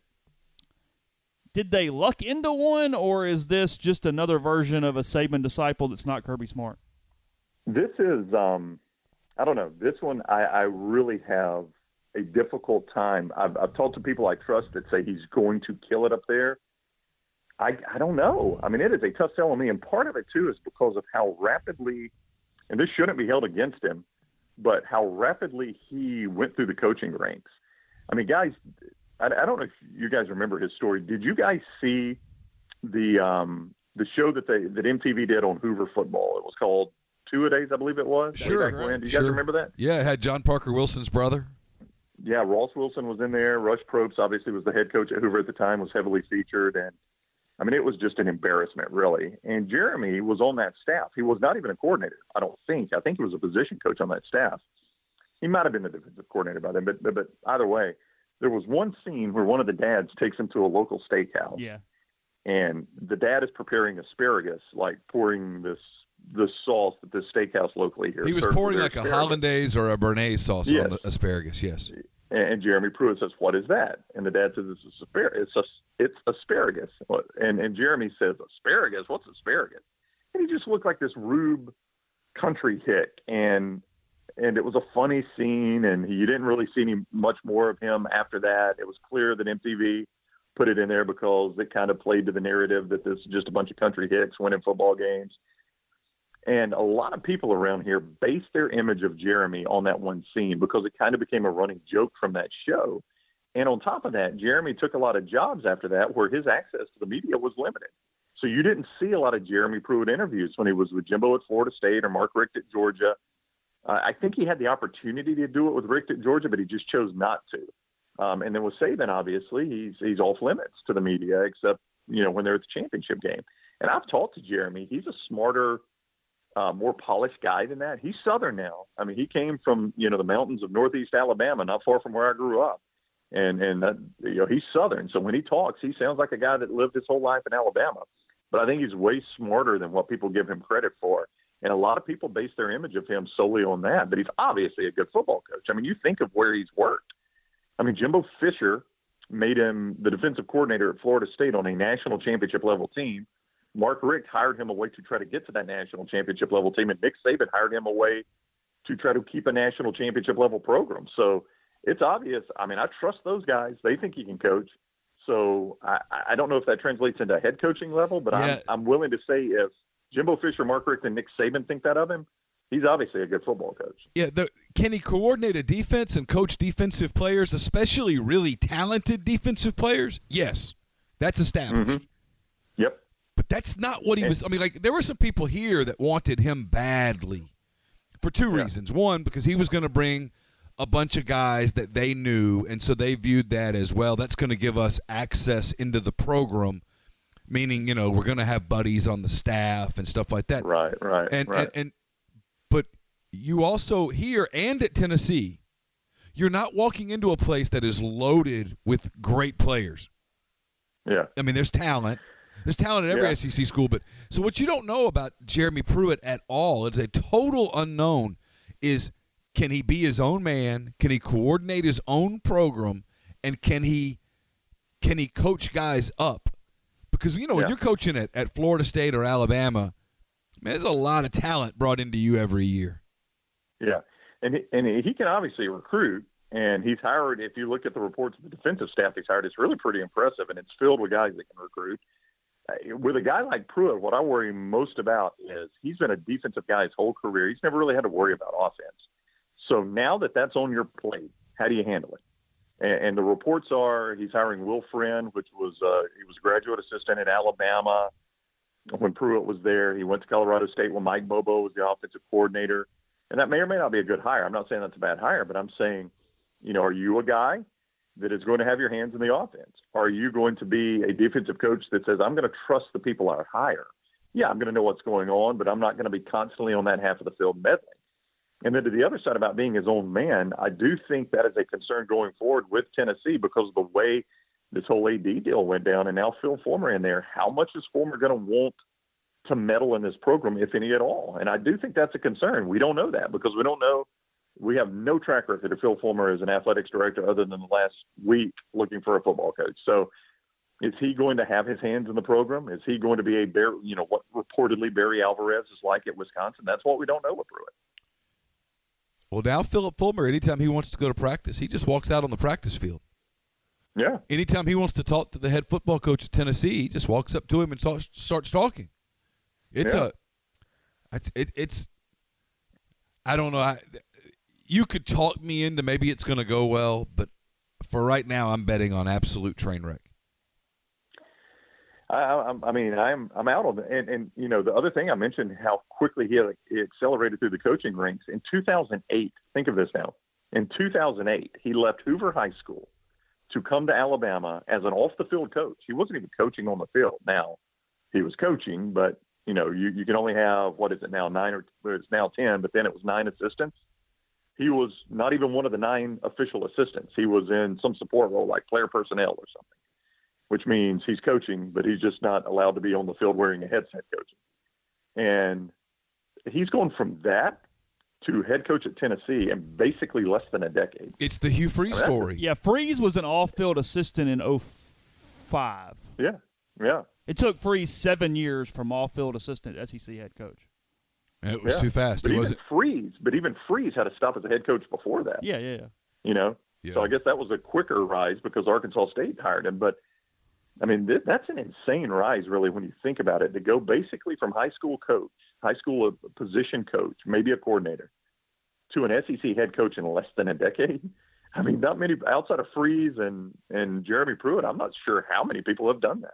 Did they luck into one, or is this just another version of a Saban disciple that's not Kirby Smart? This is, I don't know. This one, I really have a difficult time. I've talked to people I trust that say he's going to kill it up there. I don't know. I mean, it is a tough sell on me, and part of it, too, is because of how rapidly, and this shouldn't be held against him, but how rapidly he went through the coaching ranks. I mean, guys, I don't know if you guys remember his story. Did you guys see the show that MTV did on Hoover football? It was called Two-A-Days, I believe it was. Sure. Do you guys remember that? Yeah, it had John Parker Wilson's brother. Yeah, Ross Wilson was in there. Rush Probst obviously was the head coach at Hoover at the time, was heavily featured. And, I mean, it was just an embarrassment, really. And Jeremy was on that staff. He was not even a coordinator, I don't think. I think he was a position coach on that staff. He might have been the defensive coordinator by then, but either way, there was one scene where one of the dads takes him to a local steakhouse. Yeah. And the dad is preparing asparagus, like pouring the sauce at this steakhouse locally here. He was pouring like a hollandaise or a béarnaise sauce on the asparagus, yes. And Jeremy Pruitt says, "What is that?" And the dad says, "It's asparagus." And Jeremy says, "Asparagus? What's asparagus?" And he just looked like this rube country hick. And it was a funny scene, and you didn't really see much more of him after that. It was clear that MTV put it in there because it kind of played to the narrative that this is just a bunch of country hicks winning football games. And a lot of people around here base their image of Jeremy on that one scene because it kind of became a running joke from that show. And on top of that, Jeremy took a lot of jobs after that where his access to the media was limited. So you didn't see a lot of Jeremy Pruitt interviews when he was with Jimbo at Florida State or Mark Richt at Georgia. I think he had the opportunity to do it with Richt at Georgia, but he just chose not to. And then with Saban, obviously, he's off limits to the media, except, when they're at the championship game. And I've talked to Jeremy. He's a smarter, more polished guy than that. He's Southern now. I mean, he came from, the mountains of Northeast Alabama, not far from where I grew up. And he's Southern. So when he talks, he sounds like a guy that lived his whole life in Alabama. But I think he's way smarter than what people give him credit for. And a lot of people base their image of him solely on that. But he's obviously a good football coach. I mean, you think of where he's worked. I mean, Jimbo Fisher made him the defensive coordinator at Florida State on a national championship level team. Mark Richt hired him away to try to get to that national championship level team. And Nick Saban hired him away to try to keep a national championship level program. So it's obvious. I mean, I trust those guys. They think he can coach. So I don't know if that translates into a head coaching level, but I'm willing to say if Jimbo Fisher, Mark Richt, and Nick Saban think that of him, he's obviously a good football coach. Yeah, can he coordinate a defense and coach defensive players, especially really talented defensive players? Yes, that's established. Mm-hmm. Yep. But that's not what he was. I mean, like, there were some people here that wanted him badly for two reasons. One, because he was going to bring a bunch of guys that they knew, and so they viewed that as, well, that's going to give us access into the program, meaning, we're going to have buddies on the staff and stuff like that. Right. But you also, here and at Tennessee, you're not walking into a place that is loaded with great players. Yeah. I mean, there's talent. There's talent at every SEC school. But so what you don't know about Jeremy Pruitt at all, it's a total unknown, is can he be his own man? Can he coordinate his own program? And can he coach guys up? Because, when you're coaching at Florida State or Alabama, man, there's a lot of talent brought into you every year. Yeah, and he can obviously recruit, and he's hired, if you look at the reports of the defensive staff he's hired, it's really pretty impressive, and it's filled with guys that can recruit. With a guy like Pruitt, what I worry most about is he's been a defensive guy his whole career. He's never really had to worry about offense. So now that that's on your plate, how do you handle it? And the reports are he's hiring Will Friend, which was he was a graduate assistant at Alabama when Pruitt was there. He went to Colorado State when Mike Bobo was the offensive coordinator. And that may or may not be a good hire. I'm not saying that's a bad hire, but I'm saying, are you a guy that is going to have your hands in the offense? Are you going to be a defensive coach that says, I'm going to trust the people I hire? Yeah, I'm going to know what's going on, but I'm not going to be constantly on that half of the field meddling. And then to the other side about being his own man, I do think that is a concern going forward with Tennessee because of the way this whole AD deal went down, and now Phil Fulmer in there. How much is Fulmer going to want to meddle in this program, if any at all? And I do think that's a concern. We don't know that because we don't know. We have no track record of Phil Fulmer as an athletics director other than the last week looking for a football coach. So is he going to have his hands in the program? Is he going to be what reportedly Barry Alvarez is like at Wisconsin? That's what we don't know with Pruitt. Well, now Philip Fulmer, anytime he wants to go to practice, he just walks out on the practice field. Yeah. Anytime he wants to talk to the head football coach at Tennessee, he just walks up to him and starts talking. It's I don't know. You could talk me into maybe it's going to go well, but for right now, I'm betting on absolute train wreck. I'm out on it. And the other thing I mentioned, how quickly he accelerated through the coaching ranks. In 2008, think of this now. In 2008, he left Hoover High School to come to Alabama as an off-the-field coach. He wasn't even coaching on the field. Now, he was coaching, but, you can only have, what is it now, 9 or it's now 10, but then it was 9 assistants. He was not even one of the 9 official assistants. He was in some support role like player personnel or something, which means he's coaching, but he's just not allowed to be on the field wearing a headset coaching. And he's going from that to head coach at Tennessee in basically less than a decade. It's the Hugh Freeze story. Yeah, Freeze was an off-field assistant in 2005. Yeah. It took Freeze 7 years from off-field assistant to SEC head coach. It was too fast. But even Freeze had to stop as a head coach before that. Yeah. Yeah. So I guess that was a quicker rise because Arkansas State hired him. But, I mean, that's an insane rise, really, when you think about it, to go basically from high school position coach, maybe a coordinator, to an SEC head coach in less than a decade. I mean, not many outside of Freeze and Jeremy Pruitt. I'm not sure how many people have done that.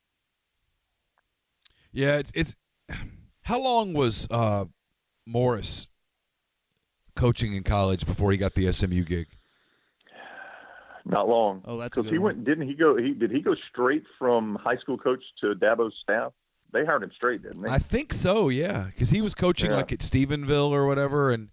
Yeah, it's how long was Morris coaching in college before he got the SMU gig? Not long. Oh, that's because he went. Didn't he go? Did he go straight from high school coach to Dabo's staff? They hired him straight, didn't they? I think so. Yeah, because he was coaching like at Stephenville or whatever, and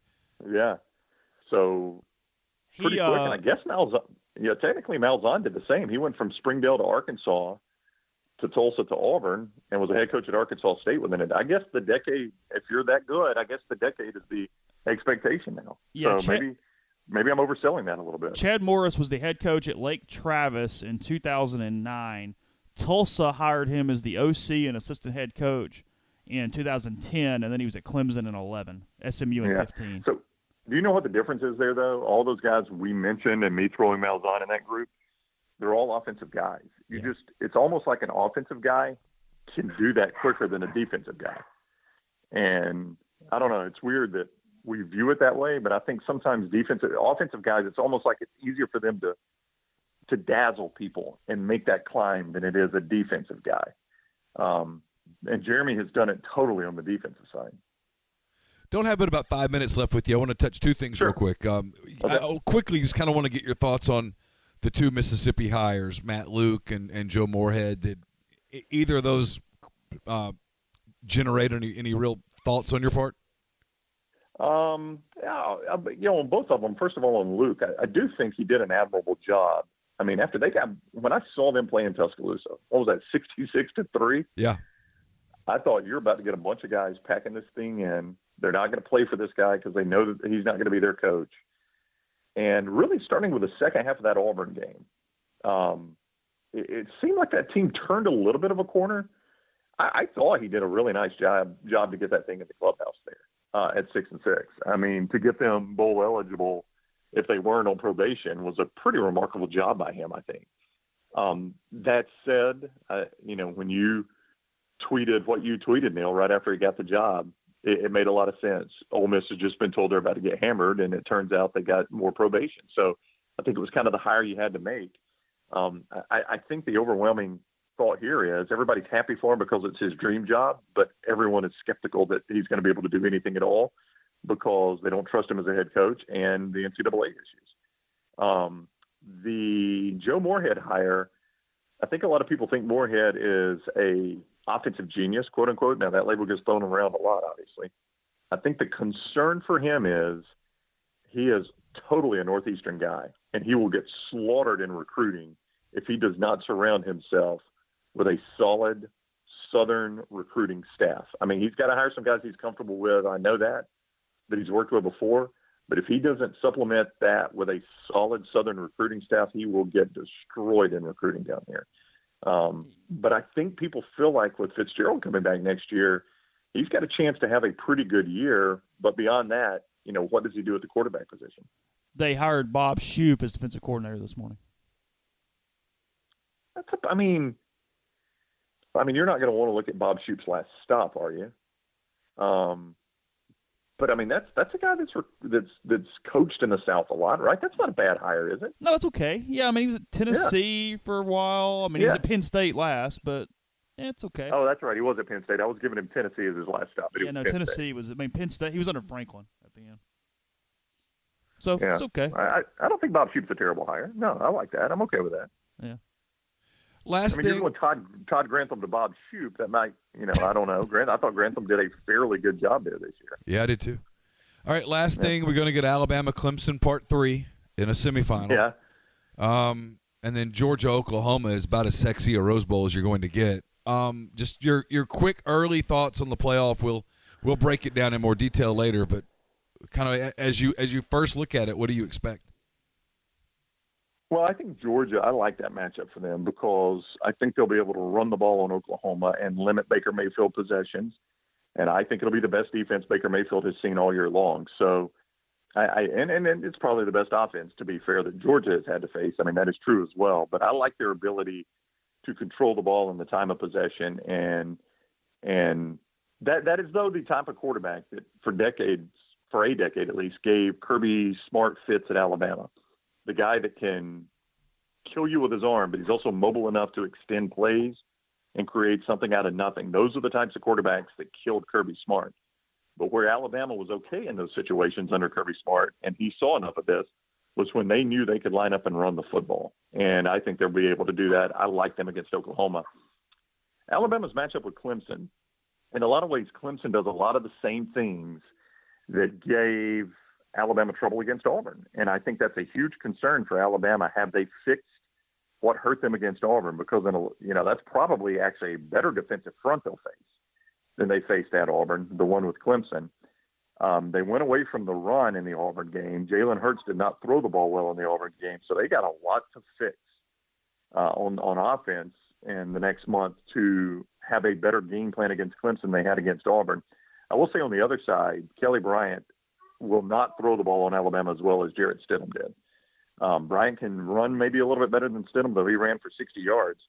so pretty quick. And I guess technically Malzahn did the same. He went from Springdale to Arkansas, to Tulsa to Auburn, and was a head coach at Arkansas State within it. I guess the decade, if you're that good, I guess the decade is the expectation now. Yeah, so maybe I'm overselling that a little bit. Chad Morris was the head coach at Lake Travis in 2009. Tulsa hired him as the OC and assistant head coach in 2010, and then he was at Clemson in 11, SMU in 15. So do you know what the difference is there, though? All those guys we mentioned and me throwing Malzahn in that group, they're all offensive guys. It's almost like an offensive guy can do that quicker than a defensive guy. And I don't know. It's weird that we view it that way, but I think sometimes offensive guys, it's almost like it's easier for them to dazzle people and make that climb than it is a defensive guy. And Jeremy has done it totally on the defensive side. Don't have but about 5 minutes left with you. I want to touch two things real quick. I quickly just kind of want to get your thoughts on the two Mississippi hires, Matt Luke and Joe Moorhead. Did either of those generate any real thoughts on your part? Yeah, on both of them. First of all, on Luke, I do think he did an admirable job. I mean, after when I saw them play in Tuscaloosa, what was that, 66-3? Yeah. I thought you're about to get a bunch of guys packing this thing in. They're not going to play for this guy because they know that he's not going to be their coach. And really starting with the second half of that Auburn game, it seemed like that team turned a little bit of a corner. I thought he did a really nice job to get that thing in the clubhouse there at 6-6. I mean, to get them bowl eligible if they weren't on probation was a pretty remarkable job by him, I think. That said, when you tweeted what you tweeted, Neil, right after he got the job, it made a lot of sense. Ole Miss has just been told they're about to get hammered, and it turns out they got more probation. So I think it was kind of the hire you had to make. I think the overwhelming thought here is everybody's happy for him because it's his dream job, but everyone is skeptical that he's going to be able to do anything at all because they don't trust him as a head coach and the NCAA issues. The Joe Moorhead hire, I think a lot of people think Moorhead is a offensive genius, quote unquote. Now that label gets thrown around a lot, obviously. I think the concern for him is he is totally a Northeastern guy, and he will get slaughtered in recruiting if he does not surround himself with a solid Southern recruiting staff. I mean, he's got to hire some guys he's comfortable with. I know that he's worked with before. But if he doesn't supplement that with a solid Southern recruiting staff, he will get destroyed in recruiting down here. But I think people feel like with Fitzgerald coming back next year, he's got a chance to have a pretty good year. But beyond that, what does he do at the quarterback position? They hired Bob Shoop as defensive coordinator this morning. I mean, you're not going to want to look at Bob Shoop's last stop, are you? But I mean, that's a guy that's coached in the South a lot, right? That's not a bad hire, is it? No, it's okay. Yeah, I mean, he was at Tennessee for a while. I mean, he was at Penn State last, but it's okay. Oh, that's right. He was at Penn State. I was giving him Tennessee as his last stop. But Tennessee was. I mean, Penn State. He was under Franklin at the end, so it's okay. I don't think Bob Shoop's a terrible hire. No, I like that. I'm okay with that. Yeah. Last thing, you're going Todd Grantham to Bob Shoop. That might, I don't know. I thought Grantham did a fairly good job there this year. Yeah, I did too. All right, last thing, we're going to get Alabama-Clemson Part 3 in a semifinal. Yeah. And then Georgia-Oklahoma is about as sexy a Rose Bowl as you're going to get. Just your quick early thoughts on the playoff. We'll break it down in more detail later, but kind of as you first look at it, what do you expect? Well, I think Georgia, I like that matchup for them because I think they'll be able to run the ball on Oklahoma and limit Baker Mayfield possessions. And I think it'll be the best defense Baker Mayfield has seen all year long. So, and it's probably the best offense, to be fair, that Georgia has had to face. I mean, that is true as well. But I like their ability to control the ball in the time of possession. And that is, though, the type of quarterback that for a decade at least, gave Kirby Smart fits at Alabama. The guy that can kill you with his arm, but he's also mobile enough to extend plays and create something out of nothing. Those are the types of quarterbacks that killed Kirby Smart. But where Alabama was okay in those situations under Kirby Smart, and he saw enough of this, was when they knew they could line up and run the football. And I think they'll be able to do that. I like them against Oklahoma. Alabama's matchup with Clemson, in a lot of ways, Clemson does a lot of the same things that gave Alabama trouble against Auburn. And I think that's a huge concern for Alabama. Have they fixed what hurt them against Auburn? Because, that's probably actually a better defensive front they'll face than they faced at Auburn, the one with Clemson. They went away from the run in the Auburn game. Jalen Hurts did not throw the ball well in the Auburn game. So they got a lot to fix on offense in the next month to have a better game plan against Clemson they had against Auburn. I will say on the other side, Kelly Bryant will not throw the ball on Alabama as well as Jarrett Stidham did. Bryant can run maybe a little bit better than Stidham, though he ran for 60 yards.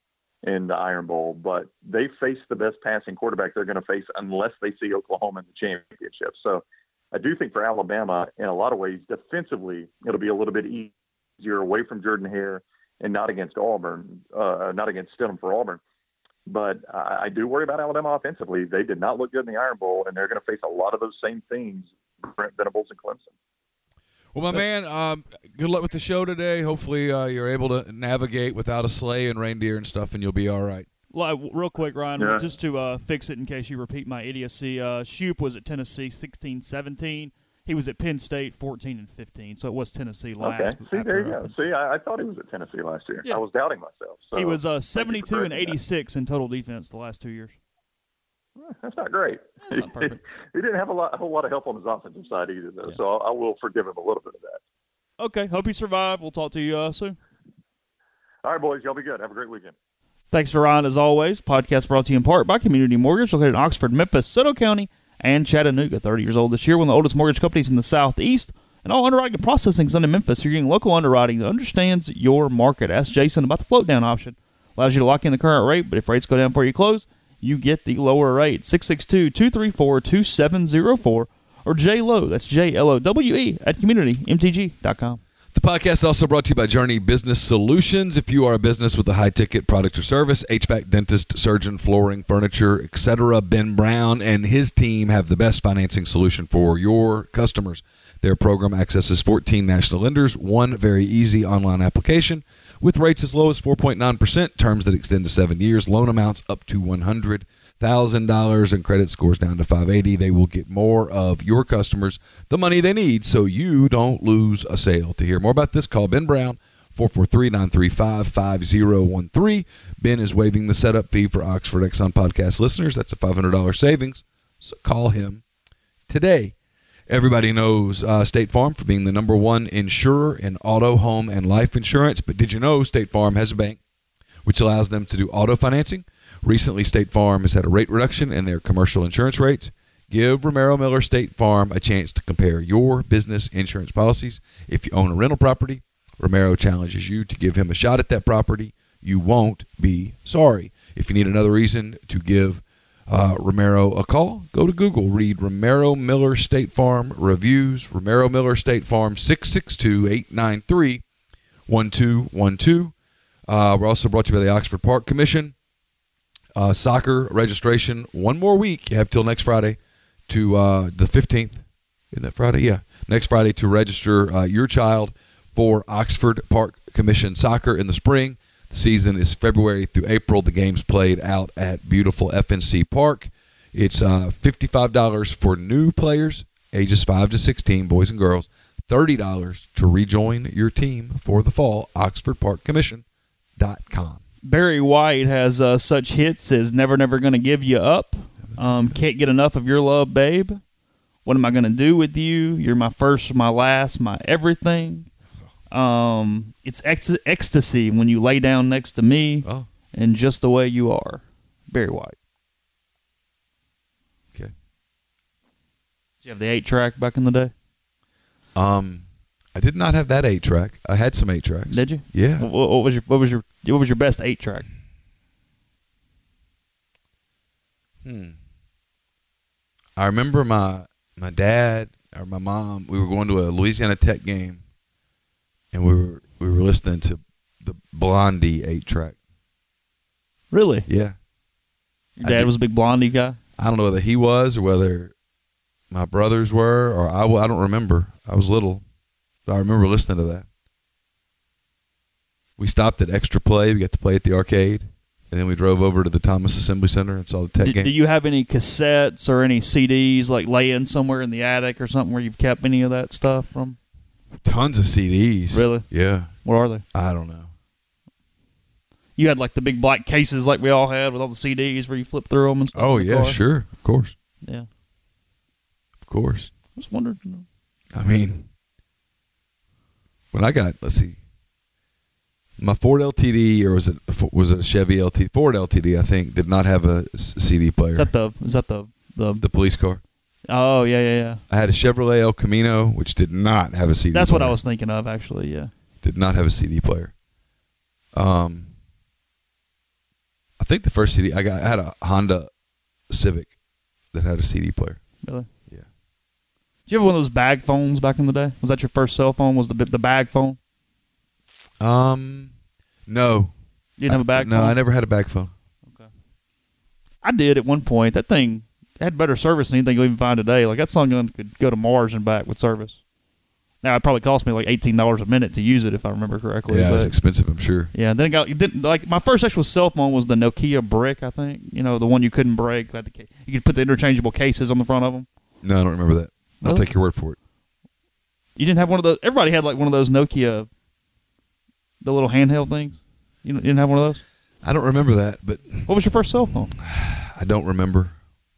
in the Iron Bowl, but they face the best passing quarterback they're going to face unless they see Oklahoma in the championship. So I do think for Alabama, in a lot of ways, defensively, it'll be a little bit easier away from Jordan Hare and not against Auburn, not against Stidham for Auburn. But I do worry about Alabama offensively. They did not look good in the Iron Bowl, and they're going to face a lot of those same things, Brent Venables and Clemson. Well, my man, good luck with the show today. Hopefully you're able to navigate without a sleigh and reindeer and stuff, and you'll be all right. Real quick, Ryan, Yeah. just to fix it in case you repeat my idiocy, Shoup was at Tennessee 16-17. He was at Penn State 14-15, so it was Tennessee last. Okay, see, there you go. See, I thought he was at Tennessee last year. Yeah. I was doubting myself. So He was thank you for 72 and correcting that. 86 in total defense the last 2 years. That's not great. That's not perfect. He didn't have a whole lot of help on his offensive side either, though. Yeah. So I will forgive him a little bit of that. Okay, hope you survive. We'll talk to you soon. All right, boys. Y'all be good. Have a great weekend. Thanks to Ryan, as always. Podcast brought to you in part by Community Mortgage, located in Oxford, Memphis, Soto County, and Chattanooga. 30 years old this year, one of the oldest mortgage companies in the Southeast. And all underwriting and processing is done in Memphis. So you're getting local underwriting that understands your market. Ask Jason about the float down option. Allows you to lock in the current rate, but if rates go down before you close, you get the lower rate. 662-234-2704 or JLowe, that's JLOWE, at communitymtg.com. The podcast is also brought to you by Journey Business Solutions. If you are a business with a high-ticket product or service, HVAC, dentist, surgeon, flooring, furniture, etc., Ben Brown and his team have the best financing solution for your customers. Their program accesses 14 national lenders, one very easy online application with rates as low as 4.9%, terms that extend to 7 years, loan amounts up to $100,000, and credit scores down to 580. They will get more of your customers the money they need so you don't lose a sale. To hear more about this, call Ben Brown, 443-935-5013. Ben is waiving the setup fee for Oxford Exxon podcast listeners. That's a $500 savings, so call him today. Everybody knows State Farm for being the number one insurer in auto, home, and life insurance. But did you know State Farm has a bank which allows them to do auto financing? Recently, State Farm has had a rate reduction in their commercial insurance rates. Give Romero Miller State Farm a chance to compare your business insurance policies. If you own a rental property, Romero challenges you to give him a shot at that property. You won't be sorry. If you need another reason to give Romero a call, go to Google, read Romero Miller State Farm reviews. Romero Miller State Farm, 662-893-1212. We're also brought to you by the Oxford Park Commission. Soccer registration, one more week. You have till next Friday to the 15th. Isn't that Friday? Yeah. Next Friday to register your child for Oxford Park Commission soccer in the spring. The season is February through April. The game's played out at beautiful FNC Park. It's $55 for new players, ages 5 to 16, boys and girls. $30 to rejoin your team for the fall. OxfordParkCommission.com. Barry White has such hits as Never, Never Gonna Give You Up. Can't Get Enough of Your Love, Babe. What Am I Gonna Do With You? You're My First, My Last, My Everything. It's ecstasy when you lay down next to me, and Just the Way You Are. Barry White. Okay. Did you have the 8-track back in the day? I did not have that 8-track. I had some 8-tracks. Did you? Yeah. What was your best 8-track? I remember my dad or my mom. We were going to a Louisiana Tech game, and we were listening to the Blondie 8-track. Really? Yeah. Your dad was a big Blondie guy? I don't know whether he was or whether my brothers were, or I don't remember. I was little, but I remember listening to that. We stopped at Extra Play. We got to play at the arcade, and then we drove over to the Thomas Assembly Center and saw the Tech game. Do you have any cassettes or any CDs like laying somewhere in the attic or something where you've kept any of that stuff from? Tons of CDs. Really? Yeah. What are they? I don't know. You had like the big black cases like we all had with all the CDs where you flip through them and stuff. Oh, in the yeah, car? sure. Of course. Yeah. Of course. I just wondered. I mean, when I got, let's see, my Ford LTD, or was it a Chevy LTD? Ford LTD, I think, did not have a CD player. Is that the police car? Oh, yeah. I had a Chevrolet El Camino, which did not have a CD That's player. what I was thinking of, actually, yeah. Did not have a CD player. think the first CD I had a Honda Civic that had a CD player. Really? Yeah. Did you have one of those bag phones back in the day? Was that your first cell phone? Was the bag phone? No. You didn't have a bag phone? No, I never had a bag phone. Okay. I did at one point. That thing had better service than anything you'll even find today. Like, that sun gun could go to Mars and back with service. Now, it probably cost me like $18 a minute to use it, if I remember correctly. Yeah, but, it's expensive, I'm sure. Yeah, and then like my first actual cell phone was the Nokia Brick, I think. You know, the one you couldn't break. You could put the interchangeable cases on the front of them. No, I don't remember that. I'll Really? take your word for it. You didn't have one of those? Everybody had like one of those Nokia, the little handheld things. You didn't have one of those? I don't remember that, but What was your first cell phone? I don't remember.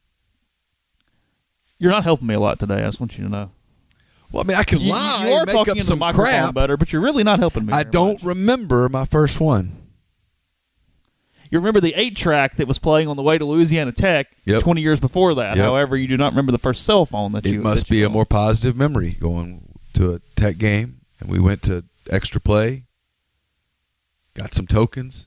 You're not helping me a lot today. I just want you to know. Well, I mean, I can lie You are and make talking up into some the microphone crap. better, but you're really not helping me. I very don't much. remember my first one. You remember the 8-track that was playing on the way to Louisiana Tech Yep. 20 years before that. Yep. However, you do not remember the first cell phone that you. It must that you be a owned. more positive memory going to a Tech game, and we went to Extra Play, got some tokens.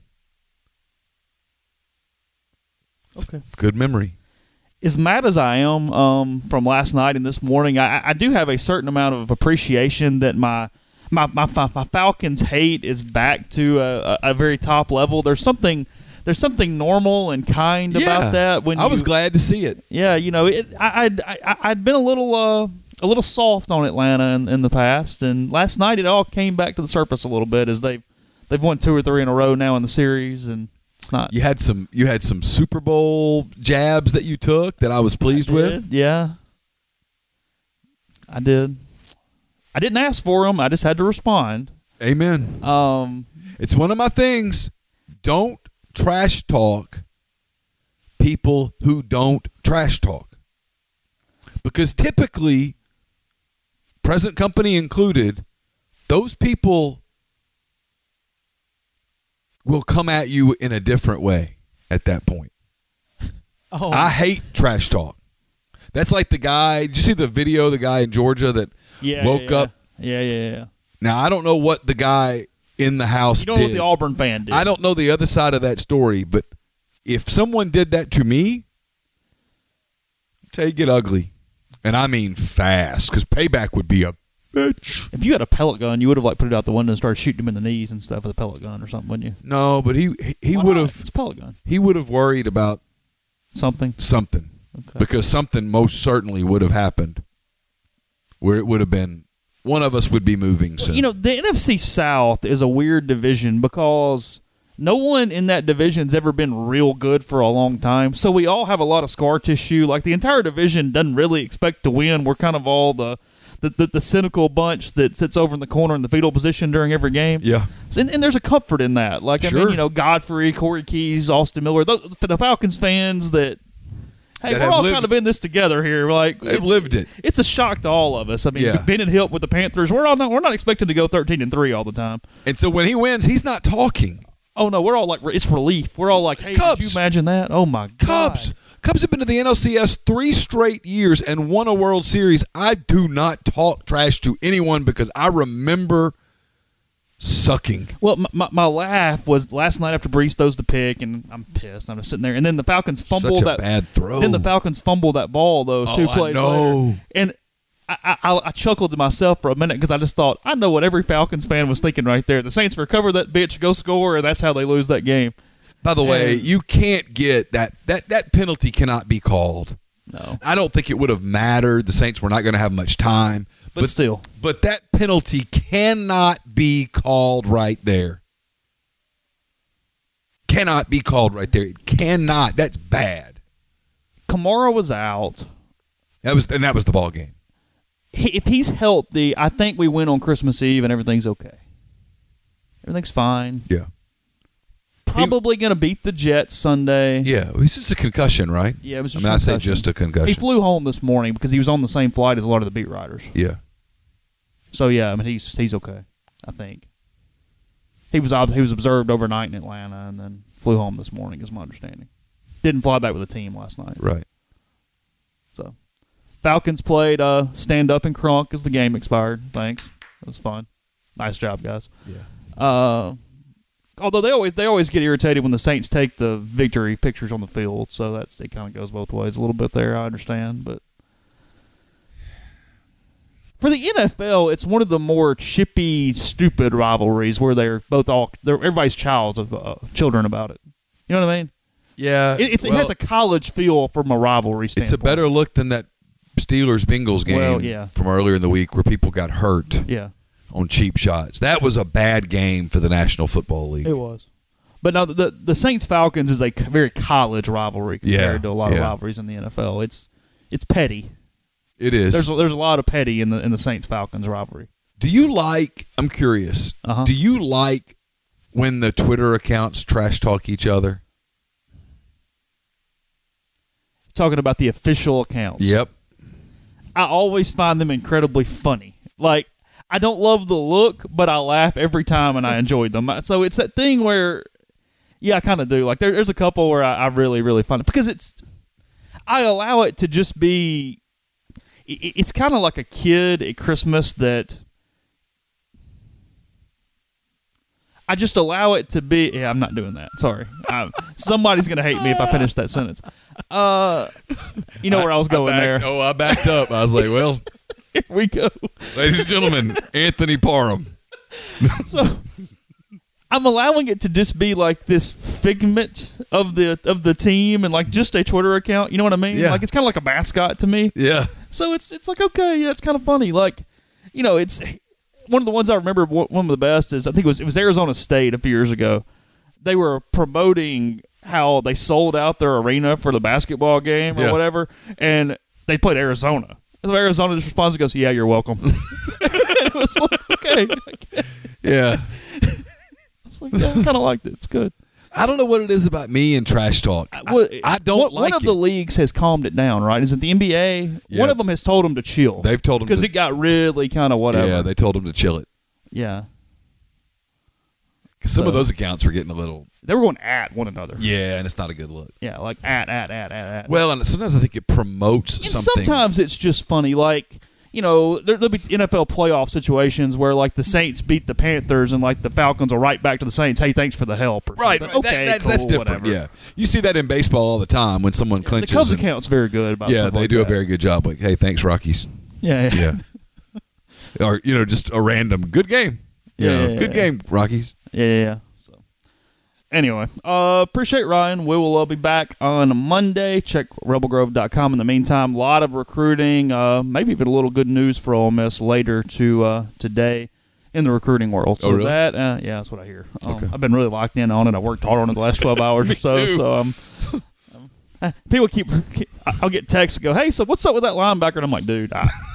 Okay. Good memory. As mad as I am from last night and this morning, I do have a certain amount of appreciation that my Falcons hate is back to a very top level. There's something normal and kind about that. When I was glad to see it. Yeah, you know, I'd been a little soft on Atlanta in the past, and last night it all came back to the surface a little bit as they've won 2 or 3 in a row now in the series, and it's not. You had some Super Bowl jabs that you took that I was pleased with. Yeah, I did. I didn't ask for them. I just had to respond. Amen. It's one of my things. Don't trash talk people who don't trash talk. Because typically, present company included, those people will come at you in a different way at that point. Oh, I hate trash talk. That's like the guy, did you see the video, the guy in Georgia that woke up? Yeah. Now, I don't know what the guy in the house You don't know what did. the Auburn fan did. I don't know the other side of that story, but if someone did that to me, take it ugly. And I mean fast, because payback would be a bitch. If you had a pellet gun, you would have like put it out the window and started shooting him in the knees and stuff with a pellet gun or something, wouldn't you? No, but he Why would not? have It's a pellet gun. he would have worried about Something. Okay. because something most certainly would have happened where it would have been one of us would be moving soon. You know, the NFC South is a weird division because no one in that division's ever been real good for a long time. So we all have a lot of scar tissue. Like, the entire division doesn't really expect to win. We're kind of all the cynical bunch that sits over in the corner in the fetal position during every game. Yeah. And there's a comfort in that. Like, I Sure. mean, you know, Godfrey, Corey Keys, Austin Miller, the Falcons fans that, hey, That we're have all lived- kind of in this together here. Like, They've lived it. It's a shock to all of us. I mean, Yeah. Bennett Hill with the Panthers, we're not expecting to go 13-3 all the time. And so when he wins, he's not talking. Oh no, we're all like, it's relief. We're all like, hey, Cubs. did you imagine that? Oh my God. Cubs have been to the NLCS 3 straight years and won a World Series. I do not talk trash to anyone because I remember sucking. Well, my laugh was last night after Brees throws the pick, and I'm pissed. I'm just sitting there, and then the Falcons fumble Such a that bad throw. Then the Falcons fumble that ball though 2 I plays know. later, and I chuckled to myself for a minute because I just thought, I know what every Falcons fan was thinking right there. The Saints recover that bitch, go score, and that's how they lose that game. By the way, And- you can't get that penalty cannot be called. No, I don't think it would have mattered. The Saints were not going to have much time. but still. But that penalty cannot be called right there. Cannot be called right there. It cannot. That's bad. Kamara was out. That was the ball game. If he's healthy, I think we win on Christmas Eve and everything's okay. Everything's fine. Yeah. Probably going to beat the Jets Sunday. Yeah. It's just a concussion, right? Yeah, it was just I a say concussion. just a concussion. He flew home this morning because he was on the same flight as a lot of the beat writers. Yeah. So yeah, I mean he's okay. I think he was observed overnight in Atlanta and then flew home this morning, is my understanding. Didn't fly back with the team last night. Right. So Falcons played stand up and crunk as the game expired. Thanks, it was fun. Nice job, guys. Yeah. Although they always get irritated when the Saints take the victory pictures on the field, so it kind of goes both ways a little bit there. I understand, but for the NFL, it's one of the more chippy, stupid rivalries where they're everybody's children about it. You know what I mean? Yeah, it has a college feel from a rivalry standpoint. It's a better look than that Steelers-Bengals game from earlier in the week where people got hurt on cheap shots. That was a bad game for the National Football League. It was. But now the Saints-Falcons is a very college rivalry compared to a lot of rivalries in the NFL. It's petty. It is. There's a lot of petty in the Saints-Falcons rivalry. Do you like – I'm curious. Do you like when the Twitter accounts trash talk each other? Talking about the official accounts. Yep. I always find them incredibly funny. Like, I don't love the look, but I laugh every time and I enjoyed them. So it's that thing where, I kind of do. Like, there's a couple where I really, really find it. Because I allow it to just be, it's kind of like a kid at Christmas that I just allow it to be. Yeah, I'm not doing that. Sorry. Somebody's going to hate me if I finish that sentence. You know where I was going there. Oh, I backed up. I was like, well, here we go. Ladies and gentlemen, Anthony Parham. So I'm allowing it to just be like this figment of the team and like just a Twitter account. You know what I mean? Yeah. Like it's kind of like a mascot to me. Yeah. So it's like, okay, yeah, it's kind of funny. Like, it's one of the ones I remember. One of the best is I think it was Arizona State a few years ago. They were promoting how they sold out their arena for the basketball game or whatever, and they played Arizona. So Arizona just responds and goes, "Yeah, you're welcome." It was like, okay. Yeah. It's like, I kind of liked it. It's good. I don't know what it is about me and trash talk. I don't like it. One of the leagues has calmed it down, right? Is it the NBA? Yeah. One of them has told them to chill. They've told them because it got really kind of whatever. Yeah, they told them to chill it. Yeah. Because some of those accounts were getting a little... They were going at one another. Yeah, and it's not a good look. Yeah, like at. Well, and sometimes I think it promotes and something. Sometimes it's just funny. Like, there'll be NFL playoff situations where, like, the Saints beat the Panthers and, like, the Falcons will write back to the Saints, hey, thanks for the help. Or right. something. Okay, that's cool, different. whatever. Yeah. You see that in baseball all the time when someone clinches. The Cubs account's very good about stuff they like do that. a very good job. Like, hey, thanks, Rockies. Yeah. Or, just a random, good game. Good game, Rockies. Yeah. Anyway, appreciate Ryan. We will be back on Monday. Check rebelgrove.com in the meantime. A lot of recruiting, maybe even a little good news for Ole Miss later today in the recruiting world. So really? That's what I hear. Okay. I've been really locked in on it. I worked hard on it the last 12 hours or so. Too. So people I'll get texts and go, hey, so what's up with that linebacker? And I'm like, dude,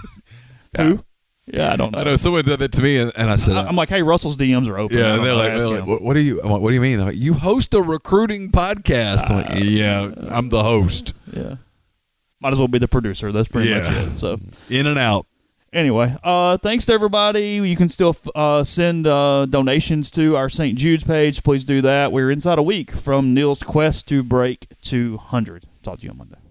who? Yeah, I don't know. I know someone did that to me, and I said, I'm like, hey, Russell's DMs are open. Yeah, and they're like, what do you? I'm like, what do you mean? They're like, you host a recruiting podcast. I'm like, yeah, I'm the host. Yeah, might as well be the producer. That's pretty much it. So in and out. Anyway, thanks to everybody. You can still send donations to our St. Jude's page. Please do that. We're inside a week from Neil's quest to break 200. Talk to you on Monday.